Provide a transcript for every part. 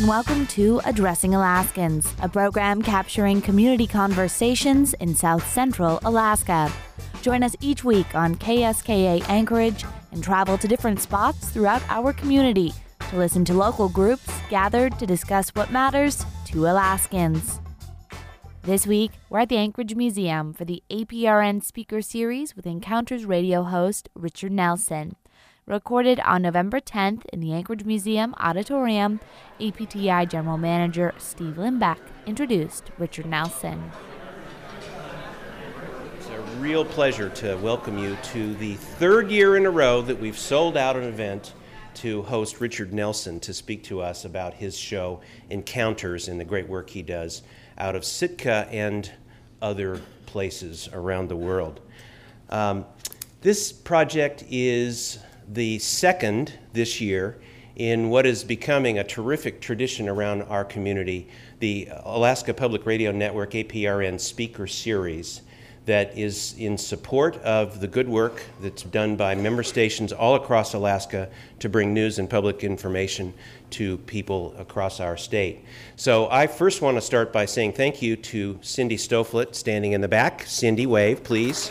and welcome to Addressing Alaskans, a program capturing community conversations in South Central Alaska. Join us each week on KSKA Anchorage and travel to different spots throughout our community to listen to local groups gathered to discuss what matters to Alaskans. This week, we're at the Anchorage Museum for the APRN Speaker Series with Encounters radio host Richard Nelson. Recorded on November 10th in the Anchorage Museum Auditorium, APTI General Manager Steve Limbeck introduced Richard Nelson. It's a real pleasure to welcome you to the third year in a row that we've sold out an event to host Richard Nelson to speak to us about his show Encounters and the great work he does out of Sitka and other places around the world. This project is the second this year in what is becoming a terrific tradition around our community, the Alaska Public Radio Network APRN Speaker Series, that is in support of the good work that's done by member stations all across Alaska to bring news and public information to people across our state. So I first want to start by saying thank you to Cindy Stoflet, standing in the back. Cindy, wave, please.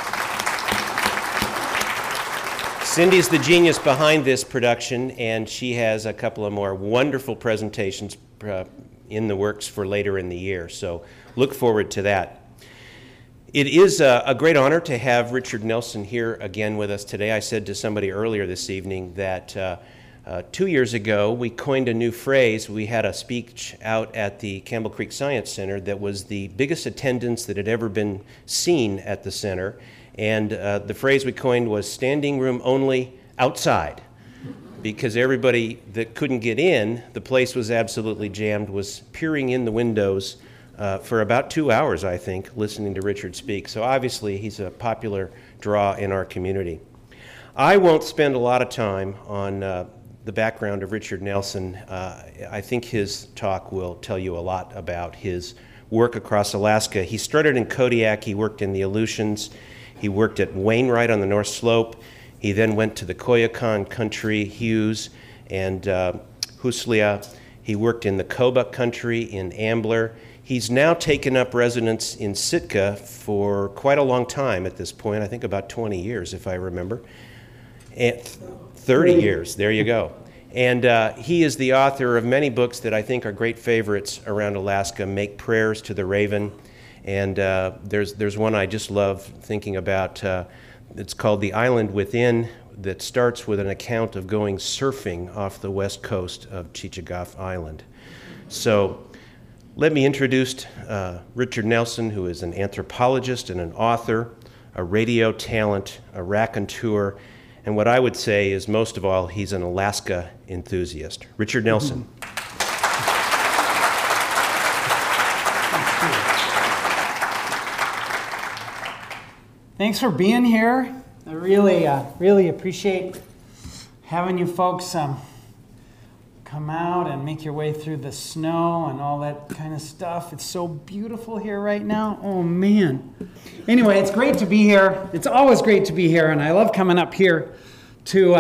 Cindy's the genius behind this production, and she has a couple of more wonderful presentations in the works for later in the year, so look forward to that. It is a great honor to have Richard Nelson here again with us today. I said to somebody earlier this evening that 2 years ago we coined a new phrase. We had a speech out at the Campbell Creek Science Center that was the biggest attendance that had ever been seen at the center. And the phrase we coined was standing room only outside, because everybody that couldn't get in, the place was absolutely jammed, was peering in the windows for about 2 hours, I think, listening to Richard speak. So obviously he's a popular draw in our community. I won't spend a lot of time on the background of Richard Nelson. I think his talk will tell you a lot about his work across Alaska. He started in Kodiak. He worked in the Aleutians. He worked at Wainwright on the North Slope. He then went to the Koyukon country, Hughes, and Huslia. He worked in the Koba country in Ambler. He's now taken up residence in Sitka for quite a long time at this point, I think about 20 years, if I remember. And 30 years, there you go. And he is the author of many books that I think are great favorites around Alaska, Make Prayers to the Raven. And there's one I just love thinking about. It's called The Island Within, that starts with an account of going surfing off the west coast of Chichagof Island. So let me introduce Richard Nelson, who is an anthropologist and an author, a radio talent, a raconteur, and what I would say is most of all, he's an Alaska enthusiast. Richard Nelson. Thanks for being here. I really appreciate having you folks come out and make your way through the snow and all that kind of stuff. It's so beautiful here right now. Oh, man. Anyway, it's great to be here. It's always great to be here, and I love coming up here to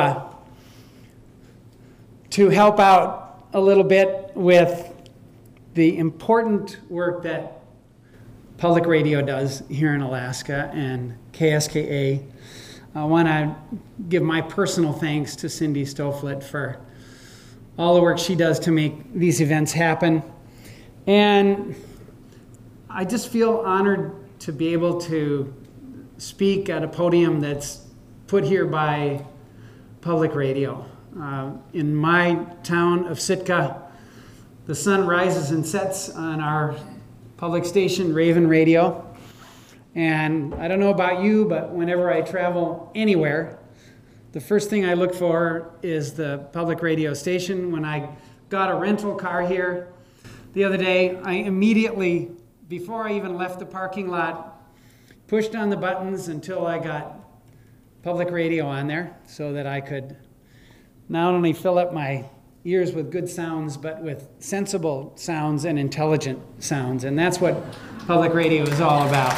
help out a little bit with the important work that public radio does here in Alaska and KSKA. I want to give my personal thanks to Cindy Stoflet for all the work she does to make these events happen. And I just feel honored to be able to speak at a podium that's put here by public radio. In my town of Sitka, the sun rises and sets on our public station, Raven Radio. And I don't know about you, but whenever I travel anywhere, the first thing I look for is the public radio station. When I got a rental car here the other day, I immediately, before I even left the parking lot, pushed on the buttons until I got public radio on there so that I could not only fill up my ears with good sounds, but with sensible sounds and intelligent sounds. And that's what public radio is all about.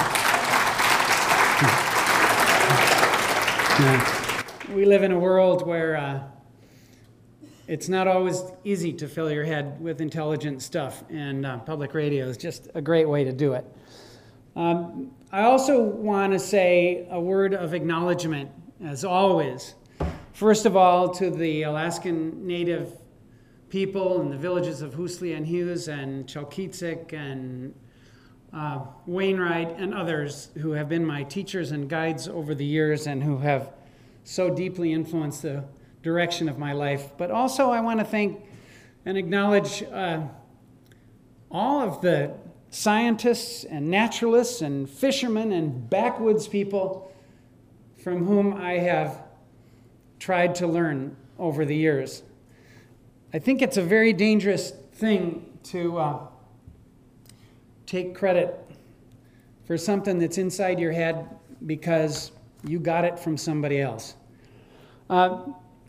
We live in a world where it's not always easy to fill your head with intelligent stuff, and public radio is just a great way to do it. I also want to say a word of acknowledgement, as always. First of all, to the Alaskan Native people in the villages of Hoosley and Hughes and Chalkitsik and Wainwright and others who have been my teachers and guides over the years and who have so deeply influenced the direction of my life. But also I want to thank and acknowledge all of the scientists and naturalists and fishermen and backwoods people from whom I have tried to learn over the years. I think it's a very dangerous thing to take credit for something that's inside your head because you got it from somebody else. I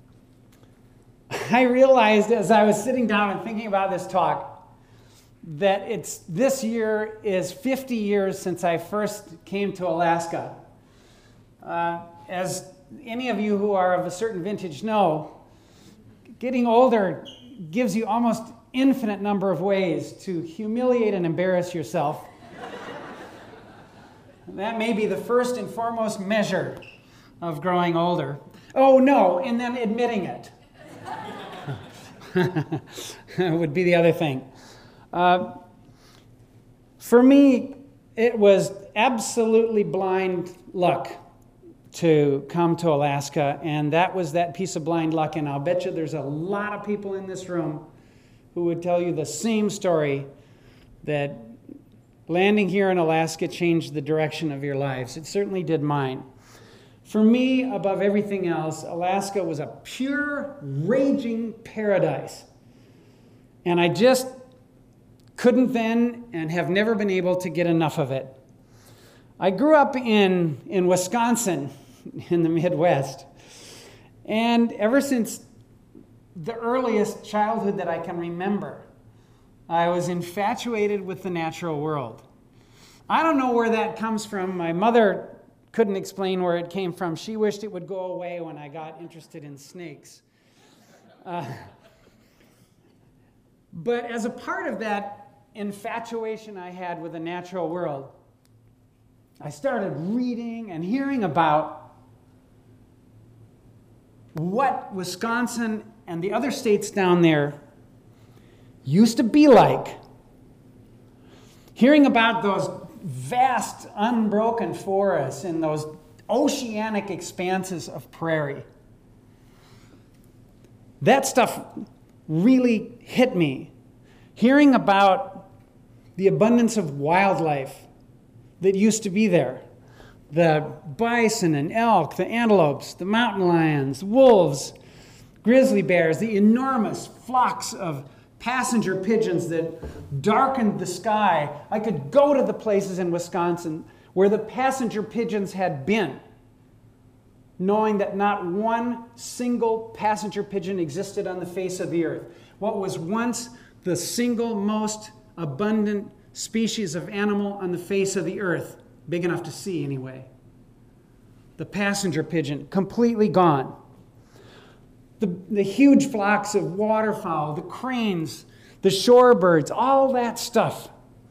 realized as I was sitting down and thinking about this talk that this year is 50 years since I first came to Alaska. As any of you who are of a certain vintage know, getting older gives you almost infinite number of ways to humiliate and embarrass yourself. That may be the first and foremost measure of growing older. Oh no, and then admitting it would be the other thing. For me, it was absolutely blind luck to come to Alaska, and that was that piece of blind luck, and I'll bet you there's a lot of people in this room who would tell you the same story, that landing here in Alaska changed the direction of your lives. It certainly did mine. For me, above everything else, Alaska was a pure, raging paradise. And I just couldn't then and have never been able to get enough of it. I grew up in Wisconsin, in the Midwest. And ever since the earliest childhood that I can remember, I was infatuated with the natural world. I don't know where that comes from. My mother couldn't explain where it came from. She wished it would go away when I got interested in snakes. But as a part of that infatuation I had with the natural world, I started reading and hearing about what Wisconsin and the other states down there used to be like. Hearing about those vast, unbroken forests and those oceanic expanses of prairie. That stuff really hit me. Hearing about the abundance of wildlife that used to be there. The bison and elk, the antelopes, the mountain lions, wolves, grizzly bears, the enormous flocks of passenger pigeons that darkened the sky. I could go to the places in Wisconsin where the passenger pigeons had been, knowing that not one single passenger pigeon existed on the face of the earth. What was once the single most abundant species of animal on the face of the earth, big enough to see anyway. The passenger pigeon, completely gone. The huge flocks of waterfowl, the cranes, the shorebirds, all that stuff.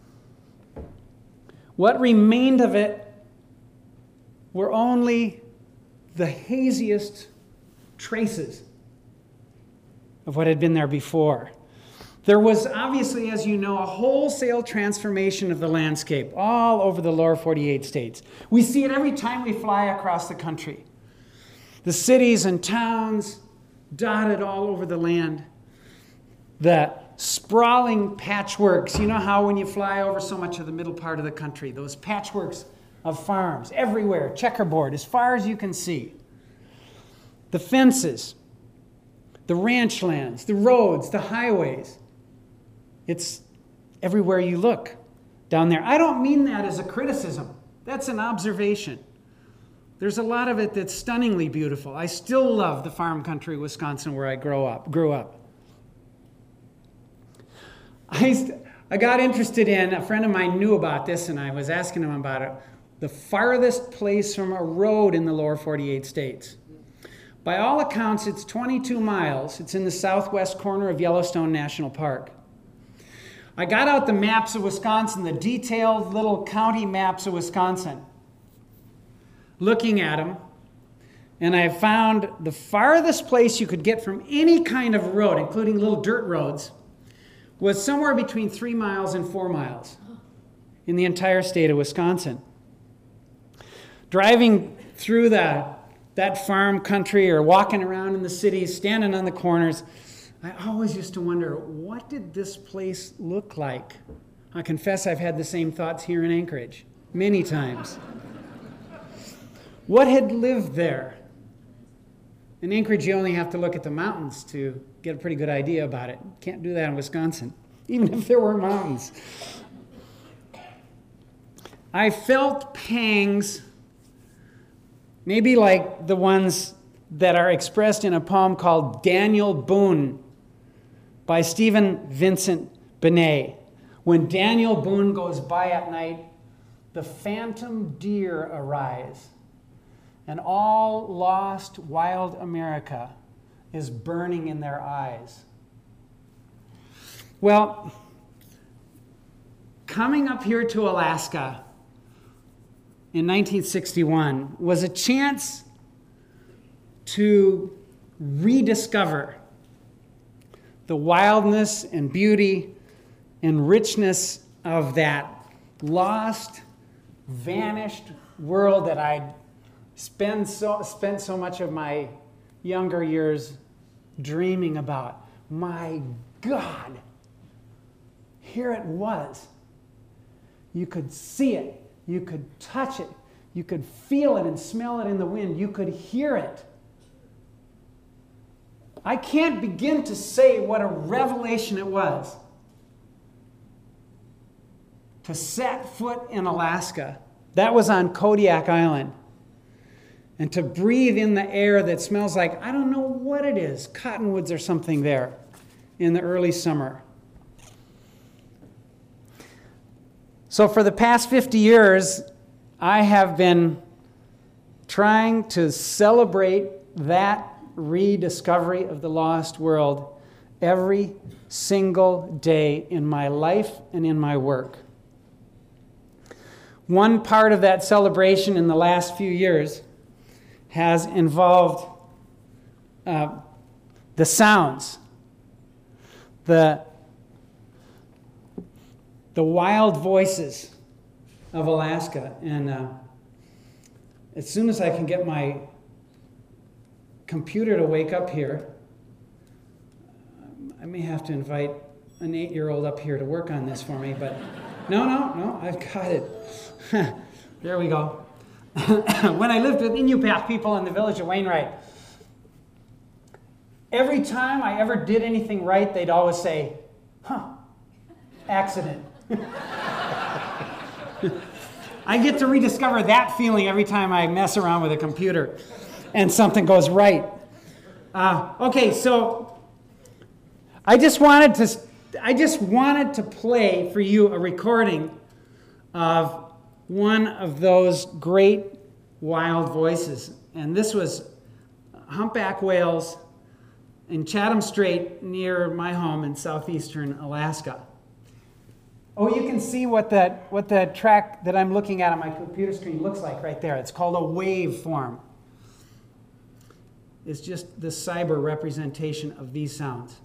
What remained of it were only the haziest traces of what had been there before. There was obviously, as you know, a wholesale transformation of the landscape all over the lower 48 states. We see it every time we fly across the country. The cities and towns dotted all over the land. The sprawling patchworks. You know how when you fly over so much of the middle part of the country, those patchworks of farms everywhere, checkerboard, as far as you can see. The fences, the ranch lands, the roads, the highways. It's everywhere you look down there. I don't mean that as a criticism. That's an observation. There's a lot of it that's stunningly beautiful. I still love the farm country, Wisconsin, where I grew up. I got interested in, a friend of mine knew about this, and I was asking him about it, the farthest place from a road in the lower 48 states. By all accounts, it's 22 miles. It's in the southwest corner of Yellowstone National Park. I got out the maps of Wisconsin, the detailed little county maps of Wisconsin, looking at them, and I found the farthest place you could get from any kind of road, including little dirt roads, was somewhere between 3 miles and 4 miles in the entire state of Wisconsin. Driving through that farm country or walking around in the cities, standing on the corners, I always used to wonder, what did this place look like? I confess I've had the same thoughts here in Anchorage many times. What had lived there? In Anchorage, you only have to look at the mountains to get a pretty good idea about it. Can't do that in Wisconsin, even if there were mountains. I felt pangs, maybe like the ones that are expressed in a poem called Daniel Boone by Stephen Vincent Benet. When Daniel Boone goes by at night, the phantom deer arise, and all lost wild America is burning in their eyes. Well, coming up here to Alaska in 1961 was a chance to rediscover the wildness and beauty and richness of that lost, vanished world that I'd spent so much of my younger years dreaming about. My God, here it was. You could see it, you could touch it, you could feel it and smell it in the wind, you could hear it. I can't begin to say what a revelation it was to set foot in Alaska. That was on Kodiak Island. And to breathe in the air that smells like, I don't know what it is, cottonwoods or something there in the early summer. So for the past 50 years, I have been trying to celebrate that rediscovery of the lost world every single day in my life and in my work. One part of that celebration in the last few years has involved the sounds, the wild voices of Alaska. And as soon as I can get my computer to wake up here, I may have to invite an 8-year-old up here to work on this for me, but no, I've got it. There we go. When I lived with Inupiaq people in the village of Wainwright, every time I ever did anything right, they'd always say, accident. I get to rediscover that feeling every time I mess around with a computer and something goes right. Okay, so I just wanted to play for you a recording of one of those great wild voices. And this was humpback whales in Chatham Strait near my home in southeastern Alaska. Oh, you can see what that track that I'm looking at on my computer screen looks like right there. It's called a waveform. It's just the cyber representation of these sounds.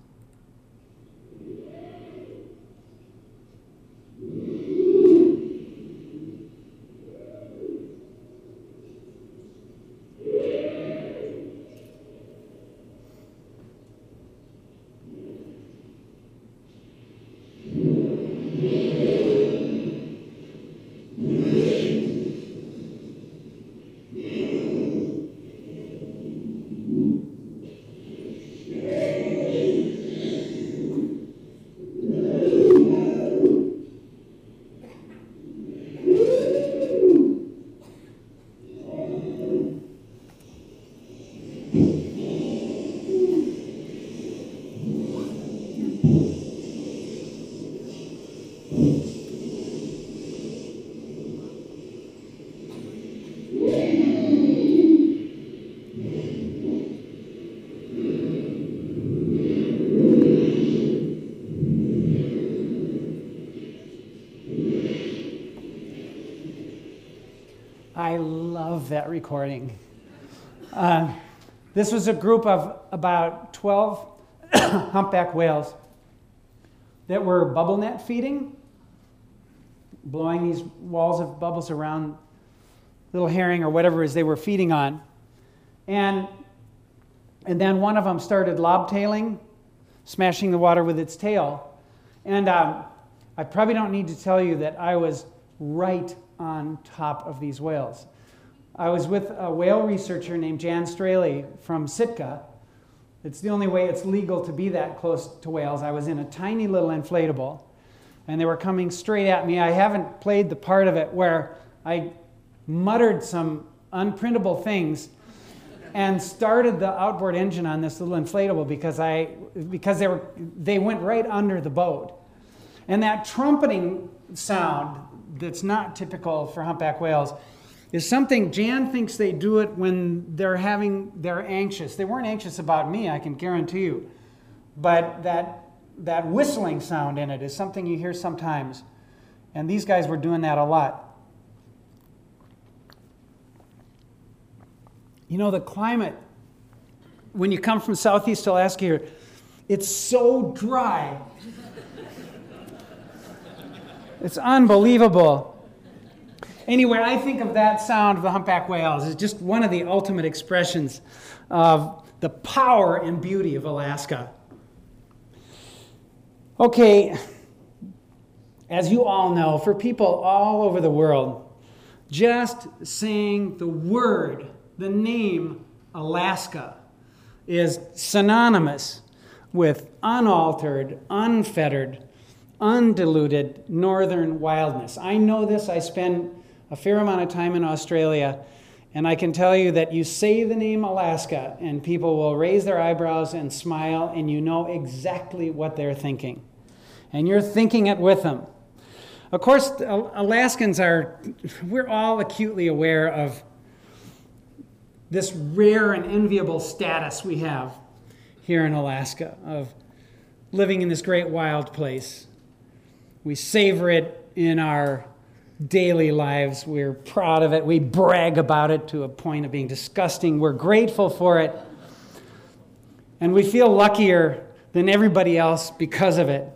I love that recording. This was a group of about 12 humpback whales that were bubble net feeding, blowing these walls of bubbles around little herring or whatever it is they were feeding on. And then one of them started lobtailing, smashing the water with its tail. And I probably don't need to tell you that I was right on top of these whales. I was with a whale researcher named Jan Straley from Sitka. It's the only way it's legal to be that close to whales. I was in a tiny little inflatable, and they were coming straight at me. I haven't played the part of it where I muttered some unprintable things and started the outboard engine on this little inflatable because they went right under the boat. And that trumpeting sound that's not typical for humpback whales is something Jan thinks they do it when they're anxious. They weren't anxious about me, I can guarantee you. But that whistling sound in it is something you hear sometimes. And these guys were doing that a lot. You know, the climate, when you come from Southeast Alaska here, it's so dry. It's unbelievable. Anyway, I think of that sound of the humpback whales as just one of the ultimate expressions of the power and beauty of Alaska. Okay, as you all know, for people all over the world, just saying the word, the name Alaska, is synonymous with unaltered, unfettered, undiluted northern wildness. I know this. I spend a fair amount of time in Australia, and I can tell you that you say the name Alaska and people will raise their eyebrows and smile, and you know exactly what they're thinking. And you're thinking it with them. Of course, Alaskans we're all acutely aware of this rare and enviable status we have here in Alaska of living in this great wild place. We savor it in our daily lives. We're proud of it. We brag about it to a point of being disgusting. We're grateful for it. And we feel luckier than everybody else because of it.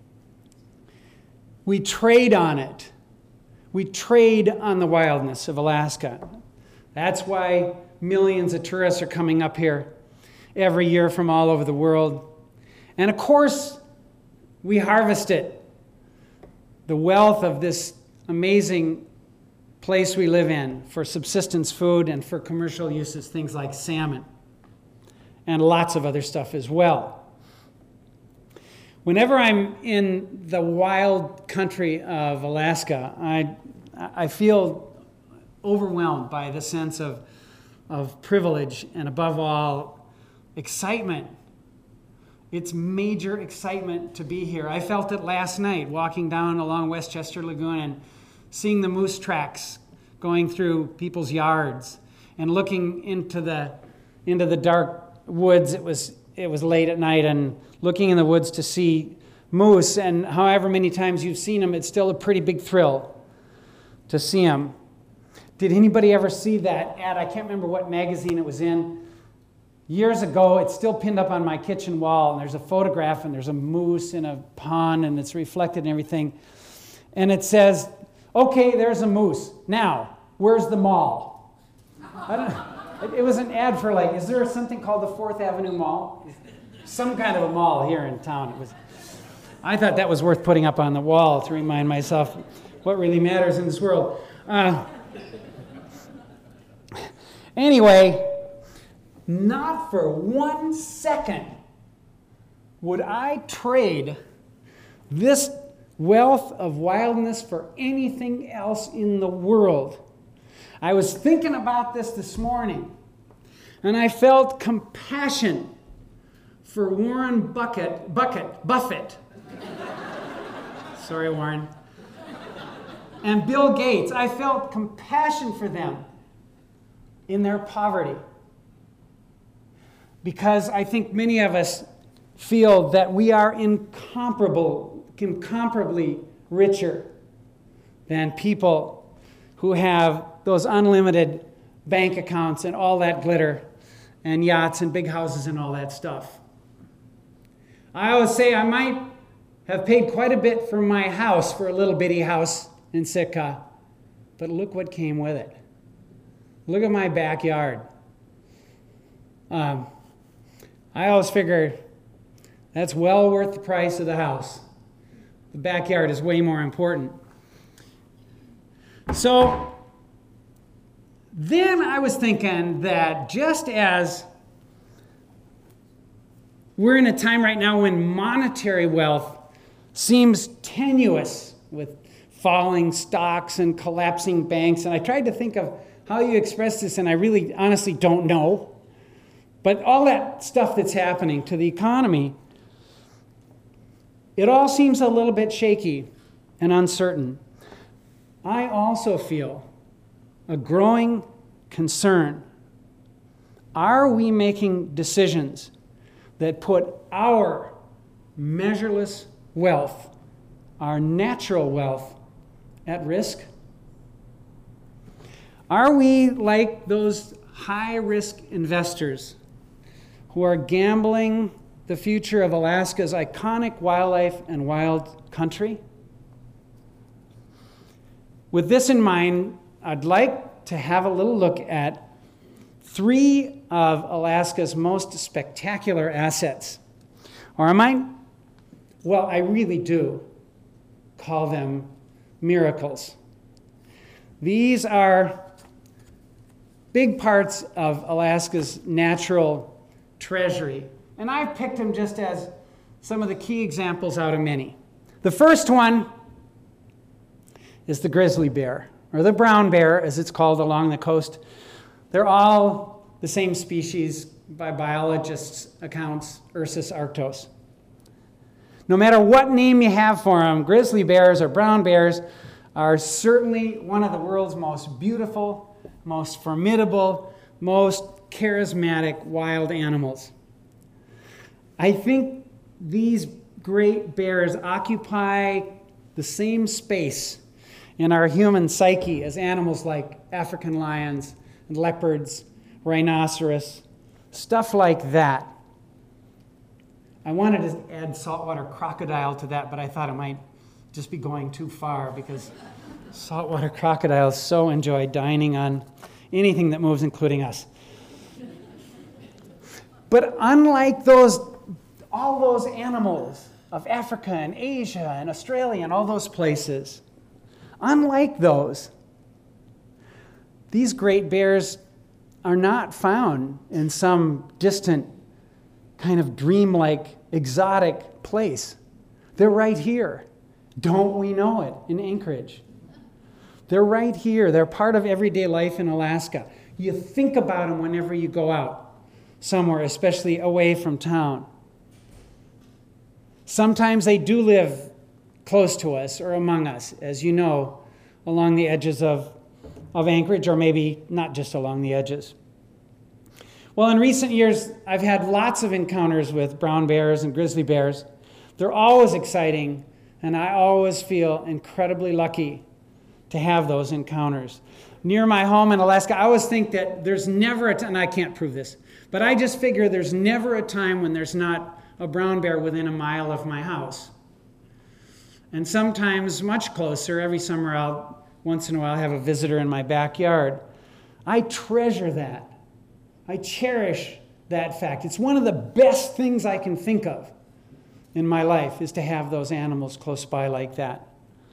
We trade on it. We trade on the wildness of Alaska. That's why millions of tourists are coming up here every year from all over the world. And of course, we harvest it. The wealth of this amazing place we live in for subsistence food and for commercial uses, things like salmon and lots of other stuff as well. Whenever I'm in the wild country of Alaska, I feel overwhelmed by the sense of privilege and, above all, excitement. It's major excitement to be here. I felt it last night walking down along Westchester Lagoon and seeing the moose tracks going through people's yards and looking into the dark woods. It was late at night, and looking in the woods to see moose, and however many times you've seen them, it's still a pretty big thrill to see them. Did anybody ever see that ad? I can't remember what magazine it was in. Years ago, it's still pinned up on my kitchen wall, and there's a photograph, and there's a moose in a pond, and it's reflected and everything. And it says, okay, there's a moose. Now, where's the mall? I don't know. It was an ad for, like, is there something called the 4th Avenue Mall? Some kind of a mall here in town. I thought that was worth putting up on the wall to remind myself what really matters in this world. Anyway, not for 1 second would I trade this wealth of wildness for anything else in the world. I was thinking about this morning, and I felt compassion for Warren Buffett. Sorry, Warren. And Bill Gates. I felt compassion for them in their poverty. Because I think many of us feel that we are incomparably richer than people who have those unlimited bank accounts and all that glitter and yachts and big houses and all that stuff. I always say I might have paid quite a bit for my house, for a little bitty house in Sitka, but look what came with it. Look at my backyard. I always figure that's well worth the price of the house. The backyard is way more important. So then I was thinking that just as we're in a time right now when monetary wealth seems tenuous with falling stocks and collapsing banks, and I tried to think of how you express this, and I really honestly don't know. But all that stuff that's happening to the economy, it all seems a little bit shaky and uncertain. I also feel a growing concern. Are we making decisions that put our measureless wealth, our natural wealth, at risk? Are we like those high-risk investors who are gambling the future of Alaska's iconic wildlife and wild country? With this in mind, I'd like to have a little look at 3 of Alaska's most spectacular assets. Or I really do call them miracles. These are big parts of Alaska's natural treasury. And I've picked them just as some of the key examples out of many. The first one is the grizzly bear, or the brown bear, as it's called along the coast. They're all the same species by biologists' accounts, Ursus arctos. No matter what name you have for them, grizzly bears or brown bears are certainly one of the world's most beautiful, most formidable, most charismatic wild animals. I think these great bears occupy the same space in our human psyche as animals like African lions and leopards, rhinoceros, stuff like that. I wanted to add saltwater crocodile to that, but I thought it might just be going too far because saltwater crocodiles so enjoy dining on anything that moves, including us. But unlike all those animals of Africa and Asia and Australia and all those places, unlike those, these great bears are not found in some distant kind of dreamlike, exotic place. They're right here. Don't we know it in Anchorage? They're right here. They're part of everyday life in Alaska. You think about them whenever you go out somewhere, especially away from town. Sometimes they do live close to us or among us, as you know, along the edges of Anchorage, or maybe not just along the edges. Well, in recent years, I've had lots of encounters with brown bears and grizzly bears. They're always exciting, and I always feel incredibly lucky to have those encounters. Near my home in Alaska, I always think that there's never a time, and I can't prove this, but I just figure there's never a time when there's not a brown bear within a mile of my house. And sometimes much closer. Every summer once in a while have a visitor in my backyard. I treasure that. I cherish that fact. It's one of the best things I can think of in my life, is to have those animals close by like that.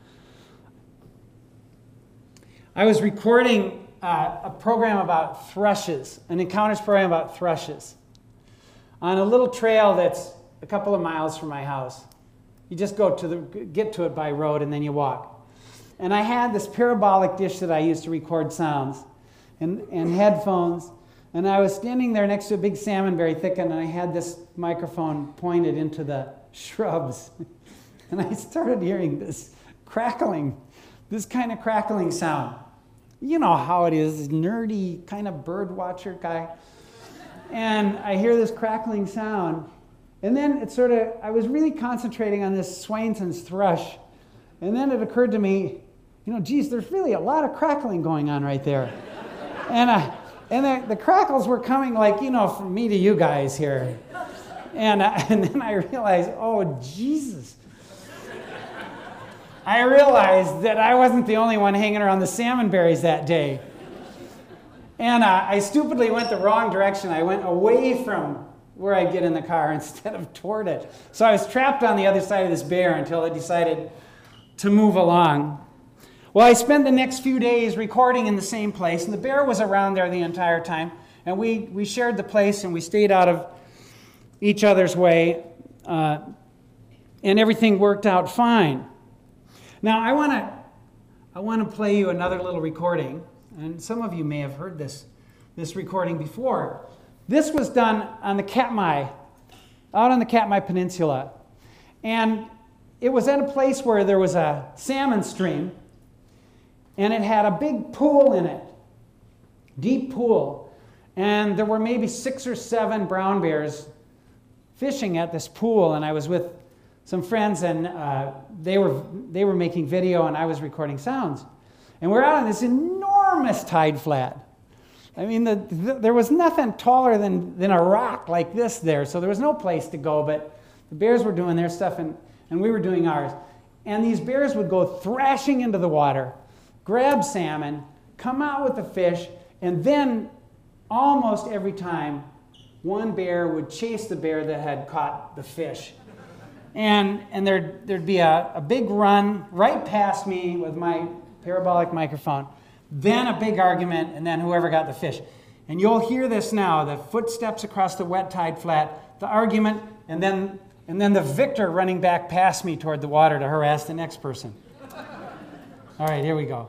I was recording a program about thrushes, an encounters program about thrushes, on a little trail that's a couple of miles from my house. You just get to it by road and then you walk. And I had this parabolic dish that I used to record sounds and headphones. And I was standing there next to a big salmonberry thicket, and I had this microphone pointed into the shrubs. And I started hearing this kind of crackling sound. You know how it is, this nerdy kind of bird watcher guy. And I hear this crackling sound. And then I was really concentrating on this Swainson's thrush. And then it occurred to me, geez, there's really a lot of crackling going on right there. And the crackles were coming like, from me to you guys here. And then I realized, oh, Jesus. I realized that I wasn't the only one hanging around the salmon berries that day. And I stupidly went the wrong direction. I went away from where I'd get in the car instead of toward it. So I was trapped on the other side of this bear until it decided to move along. Well, I spent the next few days recording in the same place, and the bear was around there the entire time. And we shared the place, and we stayed out of each other's way, and everything worked out fine. Now, I want to play you another little recording, and some of you may have heard this recording before. This was done on the Katmai, out on the Katmai Peninsula, and it was at a place where there was a salmon stream, and it had a big pool in it, deep pool, and there were maybe 6 or 7 brown bears fishing at this pool, and I was with some friends, and they were making video, and I was recording sounds. And we're out on this enormous tide flat. I mean, there was nothing taller than a rock like this there, so there was no place to go, but the bears were doing their stuff, and we were doing ours. And these bears would go thrashing into the water, grab salmon, come out with the fish, and then almost every time, one bear would chase the bear that had caught the fish. And there'd be a big run right past me with my parabolic microphone, then a big argument, and then whoever got the fish. And you'll hear this now, the footsteps across the wet tide flat, the argument, and then the victor running back past me toward the water to harass the next person. All right, here we go.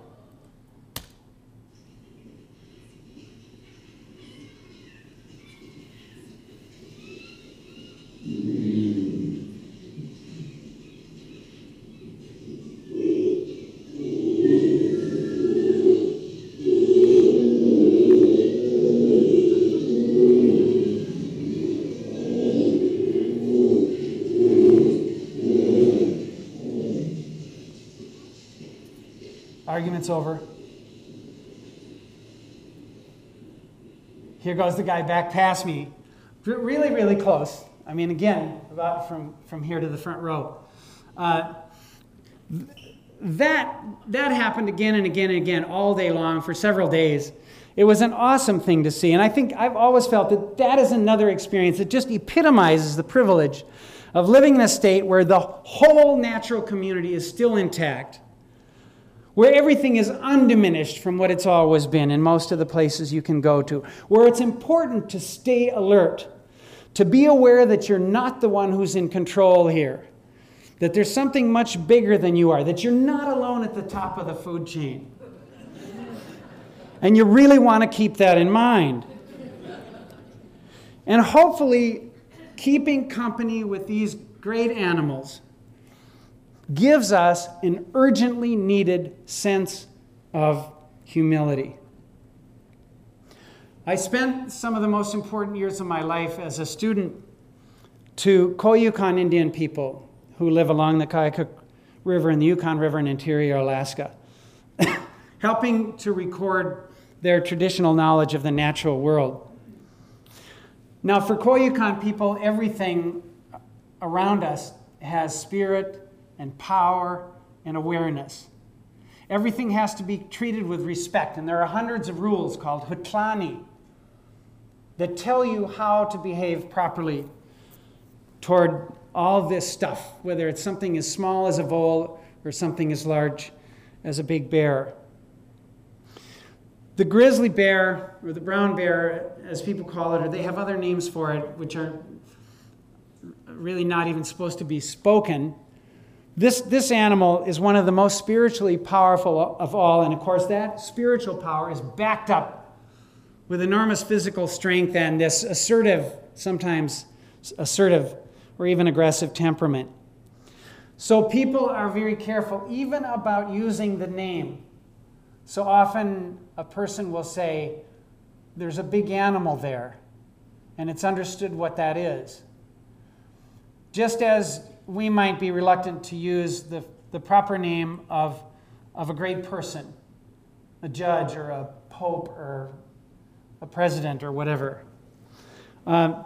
Argument's over. Here goes the guy back past me, really, really close. I mean, again, about from here to the front row. That happened again and again and again all day long for several days. It was an awesome thing to see, and I think I've always felt that is another experience that just epitomizes the privilege of living in a state where the whole natural community is still intact, where everything is undiminished from what it's always been in most of the places you can go to, where it's important to stay alert, to be aware that you're not the one who's in control here, that there's something much bigger than you are, that you're not alone at the top of the food chain. And you really want to keep that in mind. And hopefully, keeping company with these great animals gives us an urgently needed sense of humility. I spent some of the most important years of my life as a student to Koyukon Indian people who live along the Kayakuk River and the Yukon River in interior Alaska, helping to record their traditional knowledge of the natural world. Now, for Koyukon people, everything around us has spirit and power and awareness. Everything has to be treated with respect, and there are hundreds of rules called hutlani that tell you how to behave properly toward all this stuff, whether it's something as small as a vole or something as large as a big bear. The grizzly bear, or the brown bear, as people call it, or they have other names for it, which are really not even supposed to be spoken. This animal is one of the most spiritually powerful of all, and of course that spiritual power is backed up with enormous physical strength and this sometimes assertive or even aggressive temperament. So people are very careful even about using the name. So often a person will say, there's a big animal there, and it's understood what that is. Just as we might be reluctant to use the proper name of of a great person, a judge or a pope or a president or whatever. An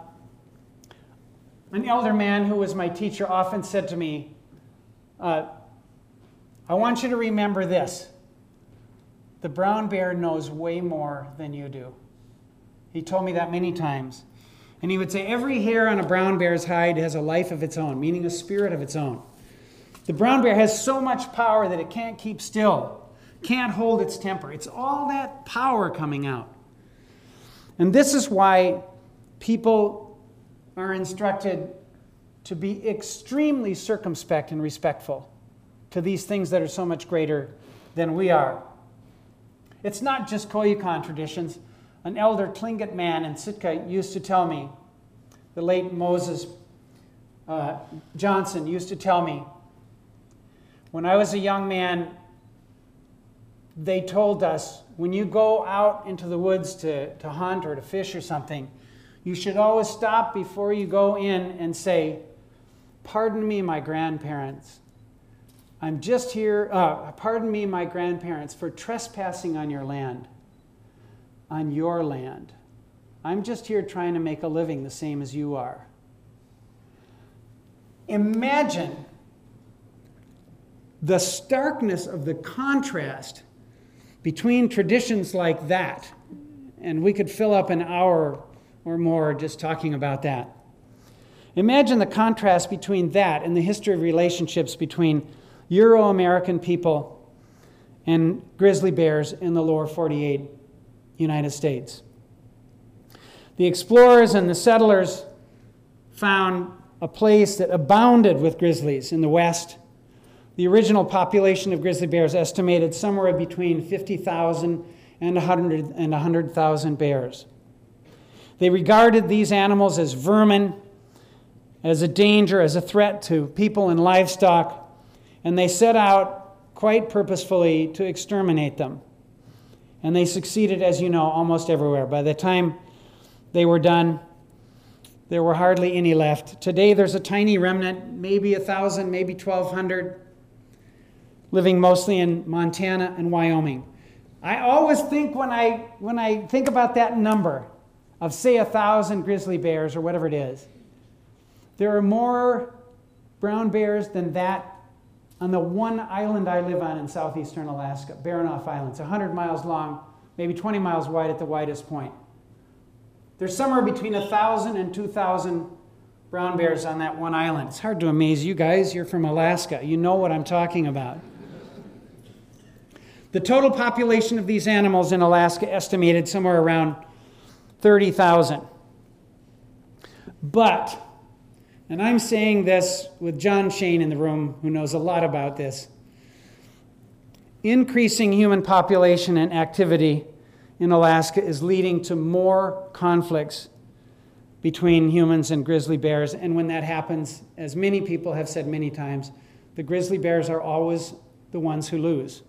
elder man who was my teacher often said to me, I want you to remember this. The brown bear knows way more than you do. He told me that many times. And he would say, every hair on a brown bear's hide has a life of its own, meaning a spirit of its own. The brown bear has so much power that it can't keep still, can't hold its temper. It's all that power coming out. And this is why people are instructed to be extremely circumspect and respectful to these things that are so much greater than we are. It's not just Koyukon traditions. An elder Tlingit man in Sitka used to tell me, the late Moses Johnson used to tell me, when I was a young man, they told us, when you go out into the woods to hunt or to fish or something, you should always stop before you go in and say, pardon me, my grandparents. I'm just here, pardon me, my grandparents, for trespassing on your land. On your land. I'm just here trying to make a living the same as you are. Imagine the starkness of the contrast between traditions like that, and we could fill up an hour or more just talking about that. Imagine the contrast between that and the history of relationships between Euro-American people and grizzly bears in the lower 48 United States. The explorers and the settlers found a place that abounded with grizzlies in the West. The original population of grizzly bears estimated somewhere between 50,000 and 100,000 bears. They regarded these animals as vermin, as a danger, as a threat to people and livestock, and they set out quite purposefully to exterminate them. And they succeeded, as you know, almost everywhere. By the time they were done, there were hardly any left. Today there's a tiny remnant, maybe 1,000, maybe 1,200, living mostly in Montana and Wyoming. I always think when I think about that number of, say, 1,000 grizzly bears or whatever it is, there are more brown bears than that on the one island I live on in southeastern Alaska, Baranof Island. It's 100 miles long, maybe 20 miles wide at the widest point. There's somewhere between 1,000 and 2,000 brown bears on that one island. It's hard to amaze you guys. You're from Alaska. You know what I'm talking about. The total population of these animals in Alaska estimated somewhere around 30,000. But, and I'm saying this with John Shane in the room, who knows a lot about this, increasing human population and activity in Alaska is leading to more conflicts between humans and grizzly bears. And when that happens, as many people have said many times, the grizzly bears are always the ones who lose.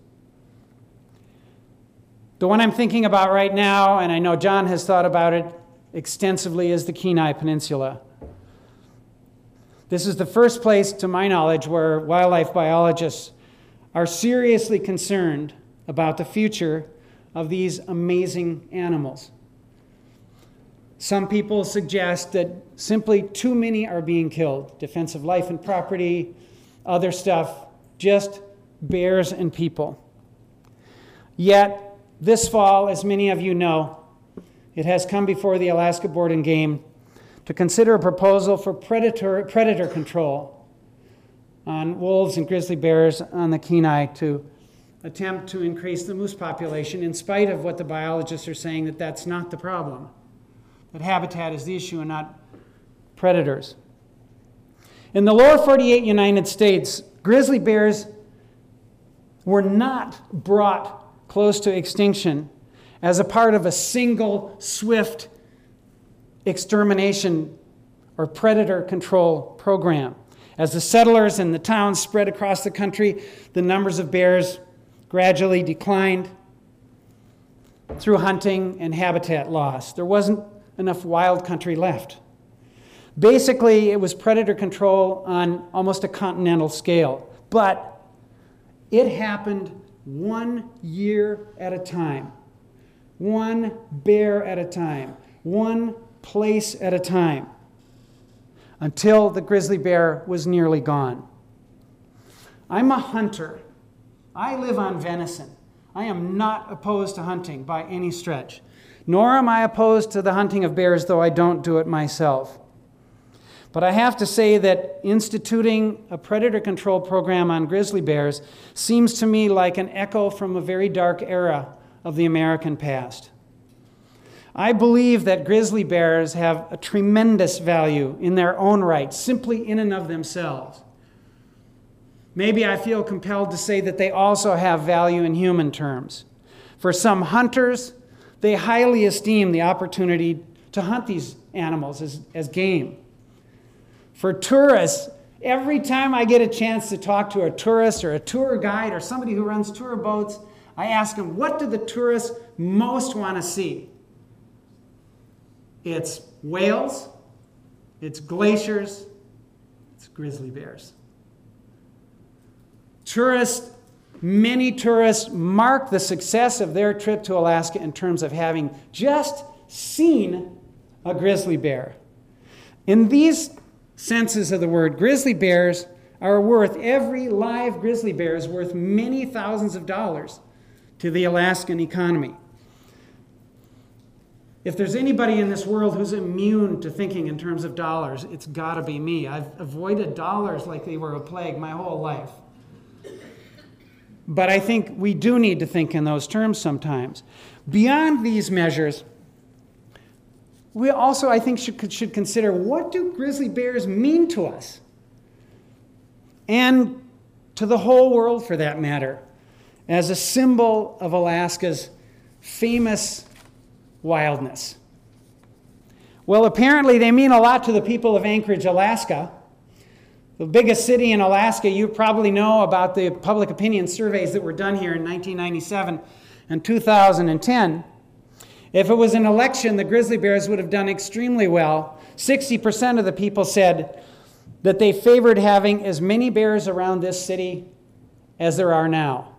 The one I'm thinking about right now, and I know John has thought about it extensively, is the Kenai Peninsula. This is the first place, to my knowledge, where wildlife biologists are seriously concerned about the future of these amazing animals. Some people suggest that simply too many are being killed. Defense of life and property, other stuff, just bears and people. Yet, this fall, as many of you know, it has come before the Alaska Board and Game to consider a proposal for predator control on wolves and grizzly bears on the Kenai to attempt to increase the moose population, in spite of what the biologists are saying, that that's not the problem, that habitat is the issue and not predators. In the lower 48 United States, grizzly bears were not brought close to extinction as a part of a single swift extermination or predator control program. As the settlers and the towns spread across the country, the numbers of bears gradually declined through hunting and habitat loss. There wasn't enough wild country left. Basically, it was predator control on almost a continental scale, but it happened 1 year at a time, 1 bear at a time, 1 place at a time, until the grizzly bear was nearly gone. I'm a hunter. I live on venison. I am not opposed to hunting by any stretch, nor am I opposed to the hunting of bears, though I don't do it myself. But I have to say that instituting a predator control program on grizzly bears seems to me like an echo from a very dark era of the American past. I believe that grizzly bears have a tremendous value in their own right, simply in and of themselves. Maybe I feel compelled to say that they also have value in human terms. For some hunters, they highly esteem the opportunity to hunt these animals as game. For tourists, every time I get a chance to talk to a tourist or a tour guide or somebody who runs tour boats, I ask them, what do the tourists most want to see? It's whales, it's glaciers, it's grizzly bears. Many tourists mark the success of their trip to Alaska in terms of having just seen a grizzly bear. In these senses of the word, grizzly bears are worth, every live grizzly bear is worth many thousands of dollars to the Alaskan economy. If there's anybody in this world who's immune to thinking in terms of dollars, it's got to be me. I've avoided dollars like they were a plague my whole life. But I think we do need to think in those terms sometimes. Beyond these measures, we also, I think, should consider, what do grizzly bears mean to us? And to the whole world, for that matter, as a symbol of Alaska's famous wildness. Well, apparently they mean a lot to the people of Anchorage, Alaska. The biggest city in Alaska. You probably know about the public opinion surveys that were done here in 1997 and 2010. If it was an election, the grizzly bears would have done extremely well. 60% of the people said that they favored having as many bears around this city as there are now.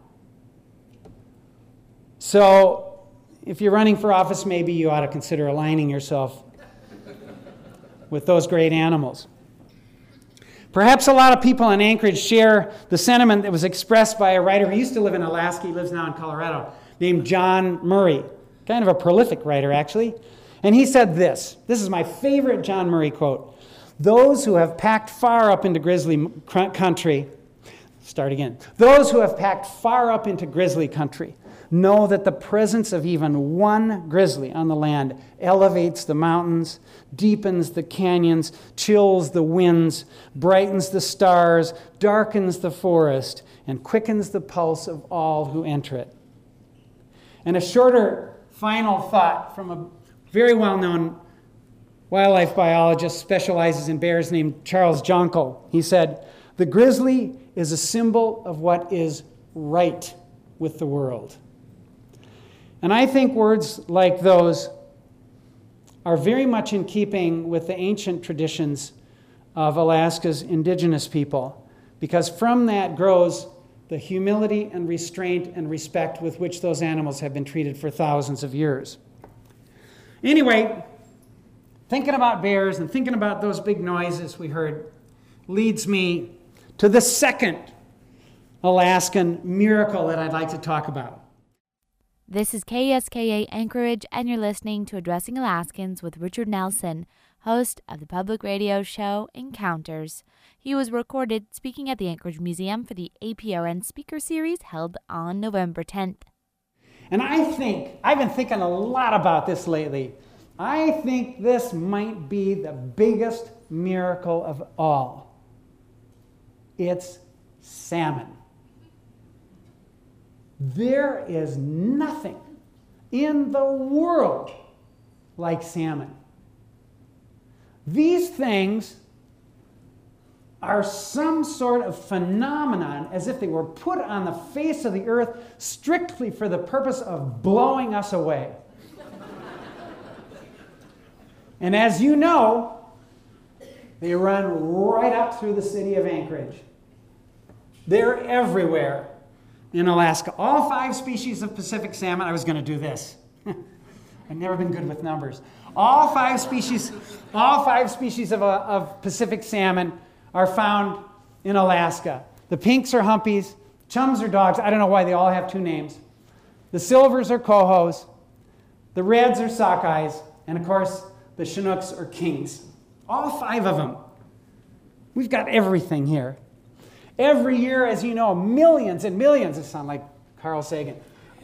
So if you're running for office, maybe you ought to consider aligning yourself with those great animals. Perhaps a lot of people in Anchorage share the sentiment that was expressed by a writer who used to live in Alaska, he lives now in Colorado, named John Murray. Kind of a prolific writer, actually. And he said this. This is my favorite John Murray quote. Those who have packed far up into grizzly country, those who have packed far up into grizzly country know that the presence of even one grizzly on the land elevates the mountains, deepens the canyons, chills the winds, brightens the stars, darkens the forest, and quickens the pulse of all who enter it. And a shorter final thought from a very well-known wildlife biologist specializes in bears named Charles Jonkel. He said, "The grizzly is a symbol of what is right with the world." And I think words like those are very much in keeping with the ancient traditions of Alaska's indigenous people, because from that grows the humility and restraint and respect with which those animals have been treated for thousands of years. Anyway, thinking about bears and thinking about those big noises we heard leads me to the second Alaskan miracle that I'd like to talk about. This is KSKA Anchorage, and you're listening to Addressing Alaskans with Richard Nelson, host of the public radio show Encounters. He was recorded speaking at the Anchorage Museum for the APRN Speaker Series held on November 10th. And I've been thinking a lot about this lately. I think this might be the biggest miracle of all. It's salmon. There is nothing in the world like salmon. These things are some sort of phenomenon, as if they were put on the face of the earth strictly for the purpose of blowing us away. And as you know, they run right up through the city of Anchorage. They're everywhere. in Alaska. All 5 species of Pacific salmon. I was going to do this. I've never been good with numbers. All five species of Pacific salmon are found in Alaska. The pinks are humpies, chums are dogs. I don't know why they all have 2 names. The silvers are cohos, the reds are sockeyes, and of course the chinooks are kings. All 5 of them. We've got everything here. Every year, as you know, millions and millions, I sound like Carl Sagan,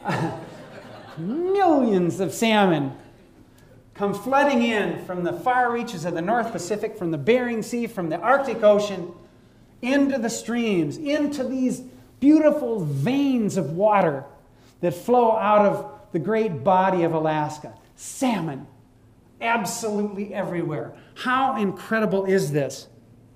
millions of salmon come flooding in from the far reaches of the North Pacific, from the Bering Sea, from the Arctic Ocean, into the streams, into these beautiful veins of water that flow out of the great body of Alaska. Salmon, absolutely everywhere. How incredible is this?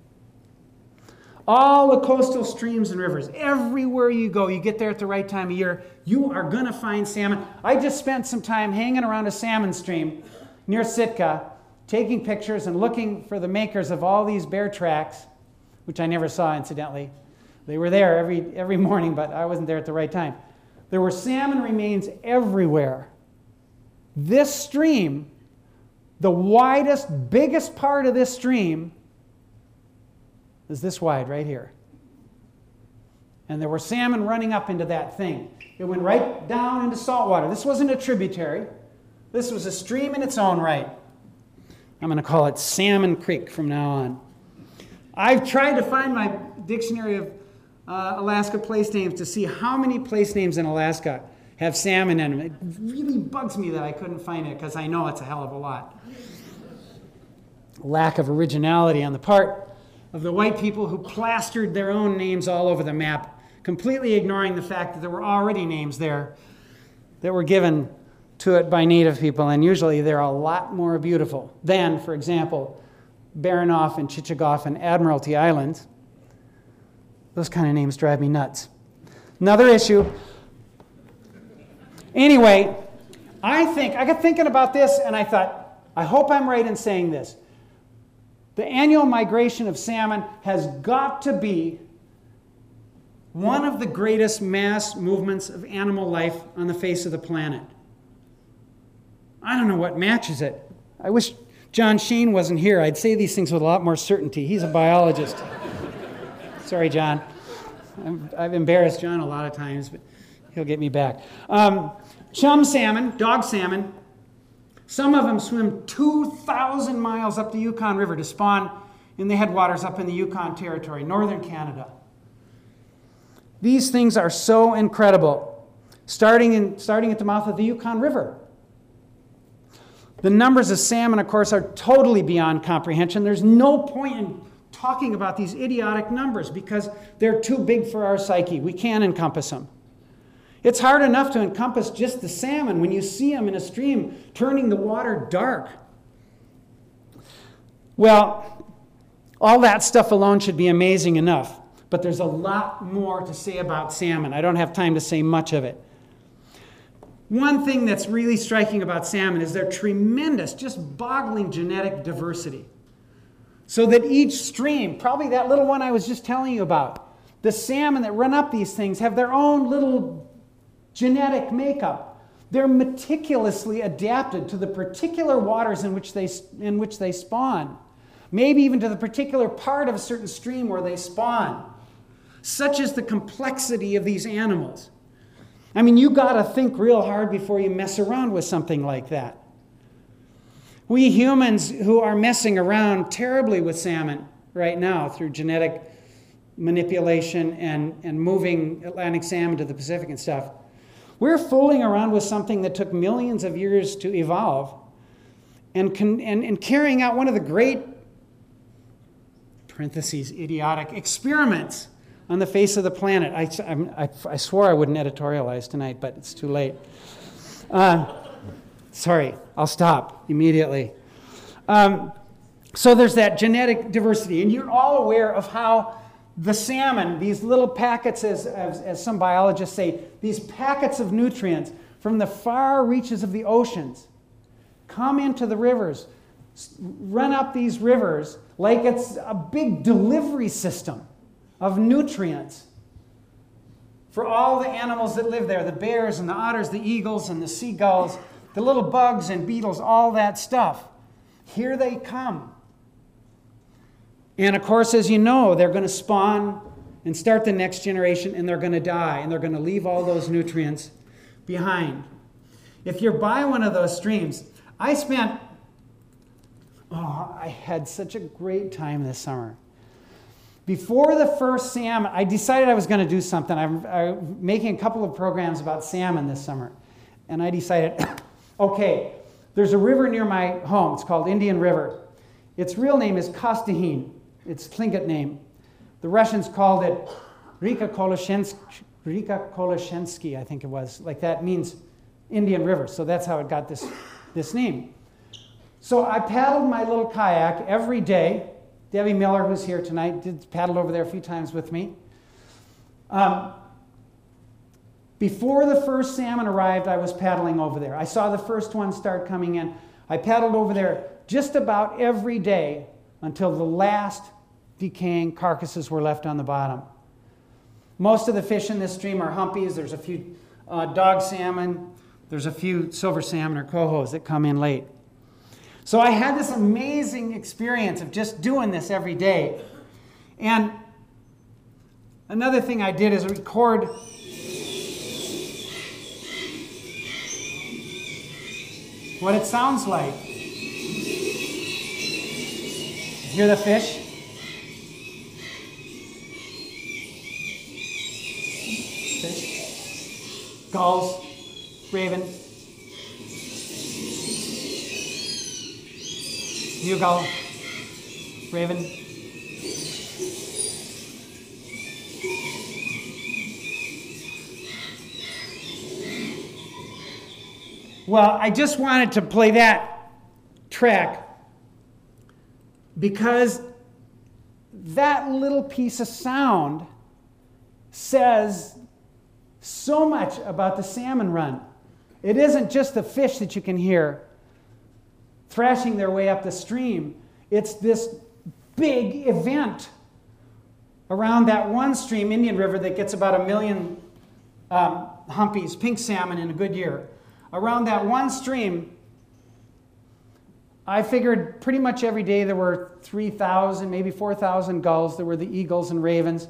All the coastal streams and rivers, everywhere you go, you get there at the right time of year, you are going to find salmon. I just spent some time hanging around a salmon stream near Sitka, taking pictures and looking for the makers of all these bear tracks, which I never saw, incidentally. They were there every morning, but I wasn't there at the right time. There were salmon remains everywhere. This stream, the widest, biggest part of this stream, is this wide right here. And there were salmon running up into that thing. It went right down into salt water. This wasn't a tributary. This was a stream in its own right. I'm going to call it Salmon Creek from now on. I've tried to find my dictionary of Alaska place names to see how many place names in Alaska have salmon in them. It really bugs me that I couldn't find it because I know it's a hell of a lot. Lack of originality on the part of the white people who plastered their own names all over the map, completely ignoring the fact that there were already names there that were given to it by native people, and usually they're a lot more beautiful than, for example, Baranof and Chichagof and Admiralty Islands. Those kind of names drive me nuts. Another issue. Anyway, I got thinking about this and I thought, I hope I'm right in saying this. The annual migration of salmon has got to be one of the greatest mass movements of animal life on the face of the planet. I don't know what matches it. I wish John Shane wasn't here. I'd say these things with a lot more certainty. He's a biologist. Sorry, John. I've embarrassed John a lot of times, but he'll get me back. Chum salmon, dog salmon, some of them swim 2,000 miles up the Yukon River to spawn in the headwaters up in the Yukon Territory, northern Canada. These things are so incredible, starting at the mouth of the Yukon River. The numbers of salmon, of course, are totally beyond comprehension. There's no point in talking about these idiotic numbers because they're too big for our psyche. We can't encompass them. It's hard enough to encompass just the salmon when you see them in a stream turning the water dark. Well, all that stuff alone should be amazing enough, but there's a lot more to say about salmon. I don't have time to say much of it. One thing that's really striking about salmon is their tremendous, just boggling genetic diversity. So that each stream, probably that little one I was just telling you about, the salmon that run up these things have their own little genetic makeup. They're meticulously adapted to the particular waters in which they spawn, maybe even to the particular part of a certain stream where they spawn. Such is the complexity of these animals. I mean, you got to think real hard before you mess around with something like that. We humans who are messing around terribly with salmon right now through genetic manipulation and moving Atlantic salmon to the Pacific and stuff, we're fooling around with something that took millions of years to evolve and carrying out one of the great, parentheses, idiotic experiments on the face of the planet. I swore I wouldn't editorialize tonight, but it's too late. Sorry, I'll stop immediately. So there's that genetic diversity, and you're all aware of how the salmon, these little packets, as some biologists say, these packets of nutrients from the far reaches of the oceans come into the rivers, run up these rivers like it's a big delivery system of nutrients for all the animals that live there, the bears and the otters, the eagles and the seagulls, the little bugs and beetles, all that stuff. Here they come. And of course, as you know, they're going to spawn and start the next generation, and they're going to die, and they're going to leave all those nutrients behind. If you're by one of those streams, I had such a great time this summer. Before the first salmon, I decided I was going to do something. I'm making a couple of programs about salmon this summer. And I decided, okay, there's a river near my home. It's called Indian River. Its real name is Kostyhin. Its Tlingit name. The Russians called it Rika Kolashensky, I think it was. Like that means Indian River. So that's how it got this name. So I paddled my little kayak every day. Debbie Miller, who's here tonight, paddled over there a few times with me. Before the first salmon arrived, I was paddling over there. I saw the first one start coming in. I paddled over there just about every day until the last decaying carcasses were left on the bottom. Most of the fish in this stream are humpies. There's a few dog salmon. There's a few silver salmon or cohos that come in late. So I had this amazing experience of just doing this every day. And another thing I did is record what it sounds like. Hear the fish? Fish. Gulls, raven, gull, raven. Well, I just wanted to play that track because that little piece of sound says so much about the salmon run. It isn't just the fish that you can hear thrashing their way up the stream. It's this big event around that one stream, Indian River, that gets about 1 million humpies, pink salmon in a good year. Around that one stream, I figured pretty much every day there were 3,000, maybe 4,000 gulls. There were the eagles and ravens.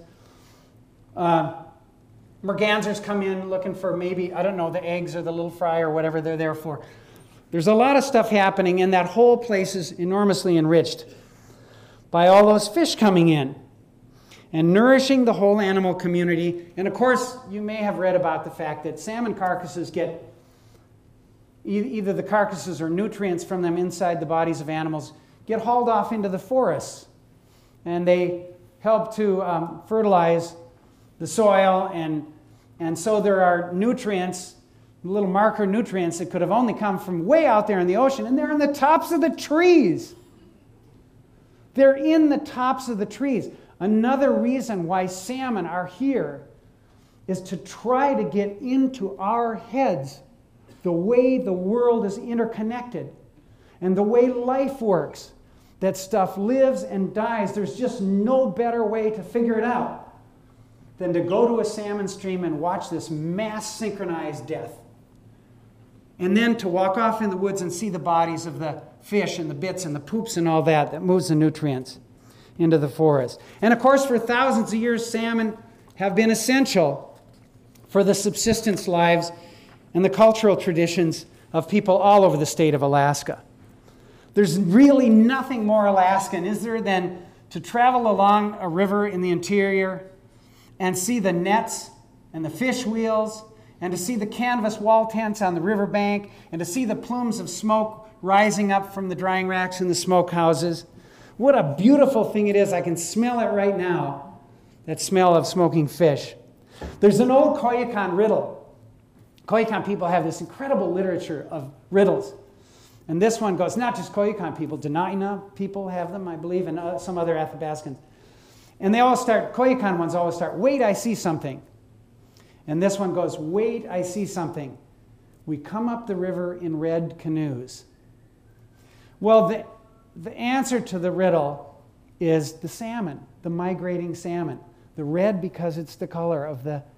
Mergansers come in looking for maybe, I don't know, the eggs or the little fry or whatever they're there for. There's a lot of stuff happening, and that whole place is enormously enriched by all those fish coming in and nourishing the whole animal community. And of course, you may have read about the fact that salmon carcasses get either the carcasses or nutrients from them inside the bodies of animals get hauled off into the forests, and they help to fertilize the soil, and so there are nutrients, little marker nutrients that could have only come from way out there in the ocean, and they're in the tops of the trees. They're in the tops of the trees. Another reason why salmon are here is to try to get into our heads the way the world is interconnected and the way life works, that stuff lives and dies. There's just no better way to figure it out than to go to a salmon stream and watch this mass synchronized death. And then to walk off in the woods and see the bodies of the fish and the bits and the poops and all that moves the nutrients into the forest. And of course, for thousands of years, salmon have been essential for the subsistence lives and the cultural traditions of people all over the state of Alaska. There's really nothing more Alaskan, is there, than to travel along a river in the interior and see the nets and the fish wheels and to see the canvas wall tents on the riverbank and to see the plumes of smoke rising up from the drying racks in the smokehouses. What a beautiful thing it is. I can smell it right now, that smell of smoking fish. There's an old Koyukon riddle. Koyukon people have this incredible literature of riddles. And this one goes, not just Koyukon people, Dena'ina people have them, I believe, and some other Athabascans. And they all start, Koyukon ones always start, wait, I see something. And this one goes, wait, I see something. We come up the river in red canoes. Well, the answer to the riddle is the salmon, the migrating salmon. The red because it's the color of the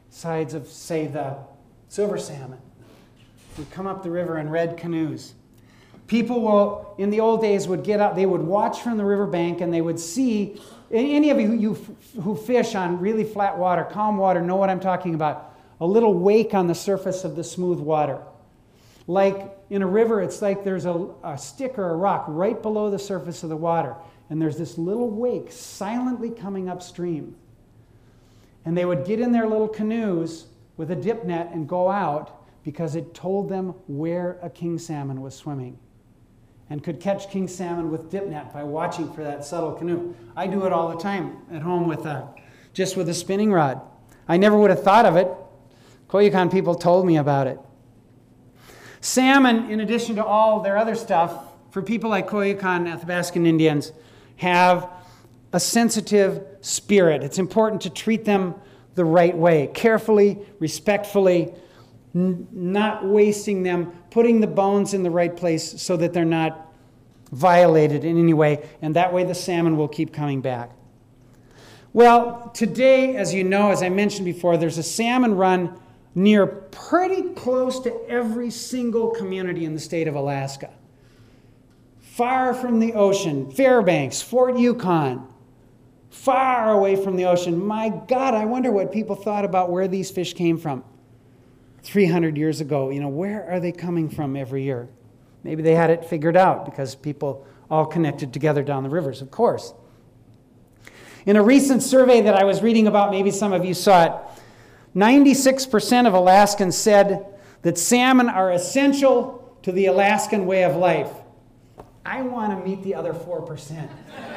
sides of, say, the silver salmon would come up the river in red canoes. People will, in the old days, would get out, they would watch from the riverbank, and they would see, any of you who fish on really flat water, calm water, know what I'm talking about. A little wake on the surface of the smooth water. Like in a river, it's like there's a stick or a rock right below the surface of the water, and there's this little wake silently coming upstream. And they would get in their little canoes with a dip net and go out because it told them where a king salmon was swimming, and could catch king salmon with dip net by watching for that subtle canoe. I do it all the time at home just with a spinning rod. I never would have thought of it. Koyukon people told me about it. Salmon, in addition to all their other stuff, for people like Koyukon Athabascan Indians, have a sensitive spirit. It's important to treat them the right way, carefully, respectfully, not wasting them, putting the bones in the right place so that they're not violated in any way, and that way the salmon will keep coming back. Well, today, as you know, as I mentioned before, there's a salmon run near pretty close to every single community in the state of Alaska. Far from the ocean, Fairbanks, Fort Yukon, far away from the ocean. My God, I wonder what people thought about where these fish came from 300 years ago. You know, where are they coming from every year? Maybe they had it figured out because people all connected together down the rivers, of course. In a recent survey that I was reading about, maybe some of you saw it, 96% of Alaskans said that salmon are essential to the Alaskan way of life. I want to meet the other 4%.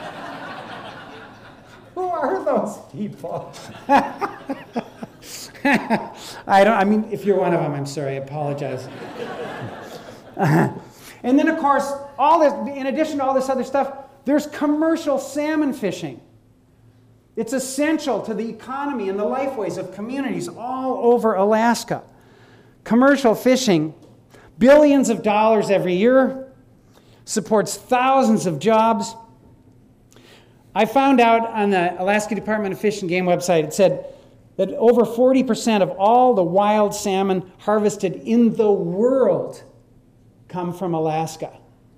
Who are those people? I mean, if you're one of them, I'm sorry, I apologize. And then, of course, all this, in addition to all this other stuff, there's commercial salmon fishing. It's essential to the economy and the lifeways of communities all over Alaska. Commercial fishing, billions of dollars every year, supports thousands of jobs. I found out on the Alaska Department of Fish and Game website, it said that over 40% of all the wild salmon harvested in the world come from Alaska.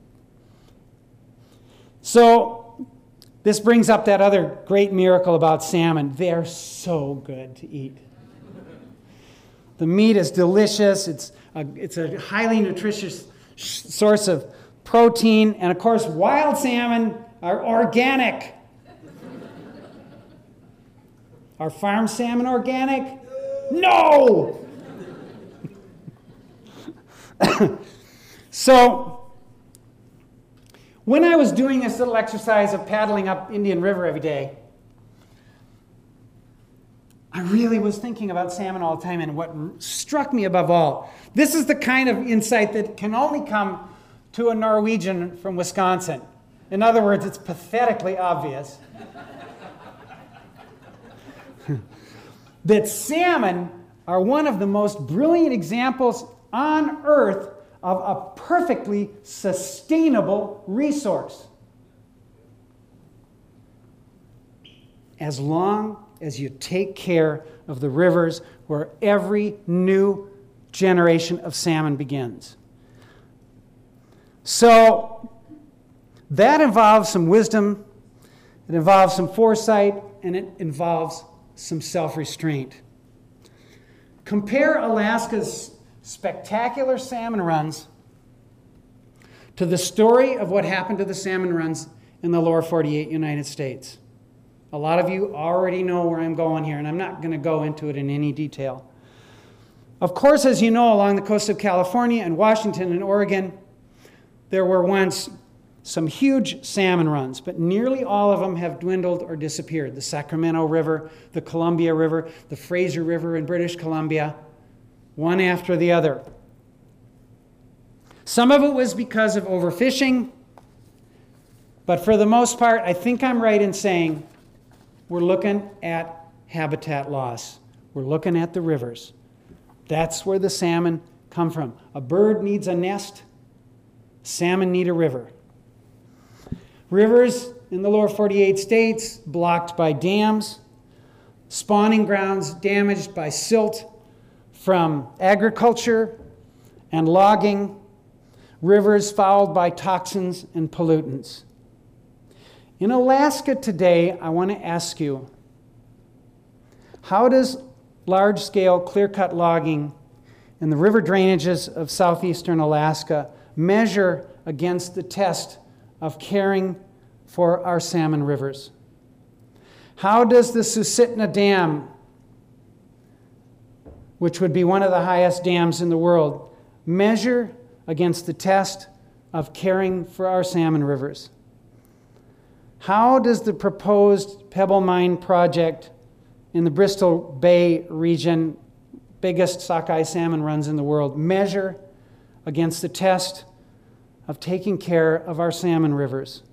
So this brings up that other great miracle about salmon. They're so good to eat. The meat is delicious. It's a highly nutritious source of protein. And of course, wild salmon are organic. Are farm salmon organic? No! So, when I was doing this little exercise of paddling up Indian River every day, I really was thinking about salmon all the time, and what struck me above all, this is the kind of insight that can only come to a Norwegian from Wisconsin. In other words, it's pathetically obvious that salmon are one of the most brilliant examples on Earth of a perfectly sustainable resource. As long as you take care of the rivers where every new generation of salmon begins. So that involves some wisdom, it involves some foresight, and it involves some self-restraint. Compare Alaska's spectacular salmon runs to the story of what happened to the salmon runs in the lower 48 United States. A lot of you already know where I'm going here, and I'm not going to go into it in any detail. Of course, as you know, along the coast of California and Washington and Oregon, there were once some huge salmon runs, but nearly all of them have dwindled or disappeared. The Sacramento River, the Columbia River, the Fraser River in British Columbia, one after the other. Some of it was because of overfishing, but for the most part, I think I'm right in saying we're looking at habitat loss. We're looking at the rivers. That's where the salmon come from. A bird needs a nest. Salmon need a river. Rivers in the lower 48 states blocked by dams. spawning grounds damaged by silt from agriculture and logging, rivers fouled by toxins and pollutants. In Alaska today, I want to ask you, how does large-scale clear-cut logging in the river drainages of southeastern Alaska measure against the test of caring for our salmon rivers? How does the Susitna Dam, which would be one of the highest dams in the world, measure against the test of caring for our salmon rivers? How does the proposed Pebble Mine project in the Bristol Bay region, biggest sockeye salmon runs in the world, measure against the test of taking care of our salmon rivers?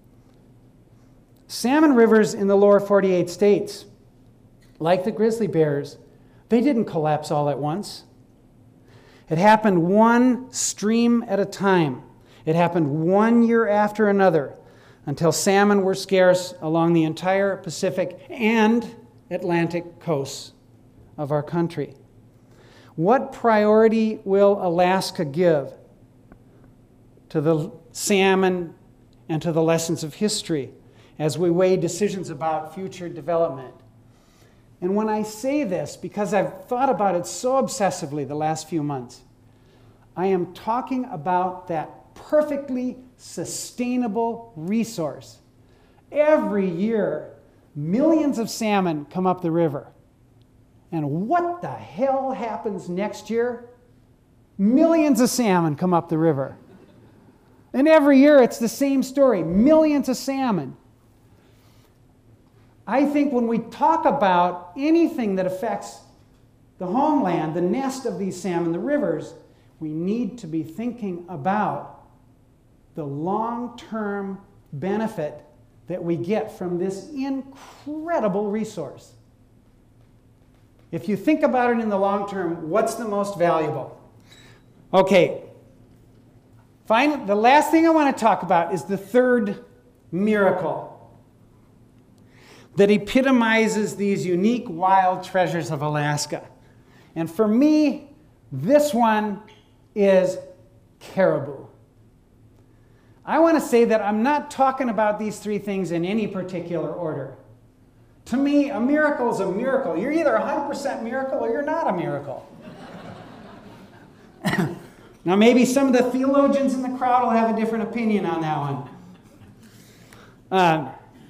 Salmon rivers in the lower 48 states, like the grizzly bears, they didn't collapse all at once. It happened one stream at a time. It happened 1 year after another until salmon were scarce along the entire Pacific and Atlantic coasts of our country. What priority will Alaska give to the salmon and to the lessons of history as we weigh decisions about future development? And when I say this, because I've thought about it so obsessively the last few months, I am talking about that perfectly sustainable resource. Every year, millions of salmon come up the river. And what the hell happens next year? Millions of salmon come up the river. And every year it's the same story, millions of salmon. I think when we talk about anything that affects the homeland, the nest of these salmon, the rivers, we need to be thinking about the long-term benefit that we get from this incredible resource. If you think about it in the long term, what's the most valuable? Okay, finally, the last thing I want to talk about is the third miracle that epitomizes these unique wild treasures of Alaska. And for me, this one is caribou. I want to say that I'm not talking about these three things in any particular order. To me, a miracle is a miracle. You're either 100% miracle or you're not a miracle. Now, maybe some of the theologians in the crowd will have a different opinion on that one.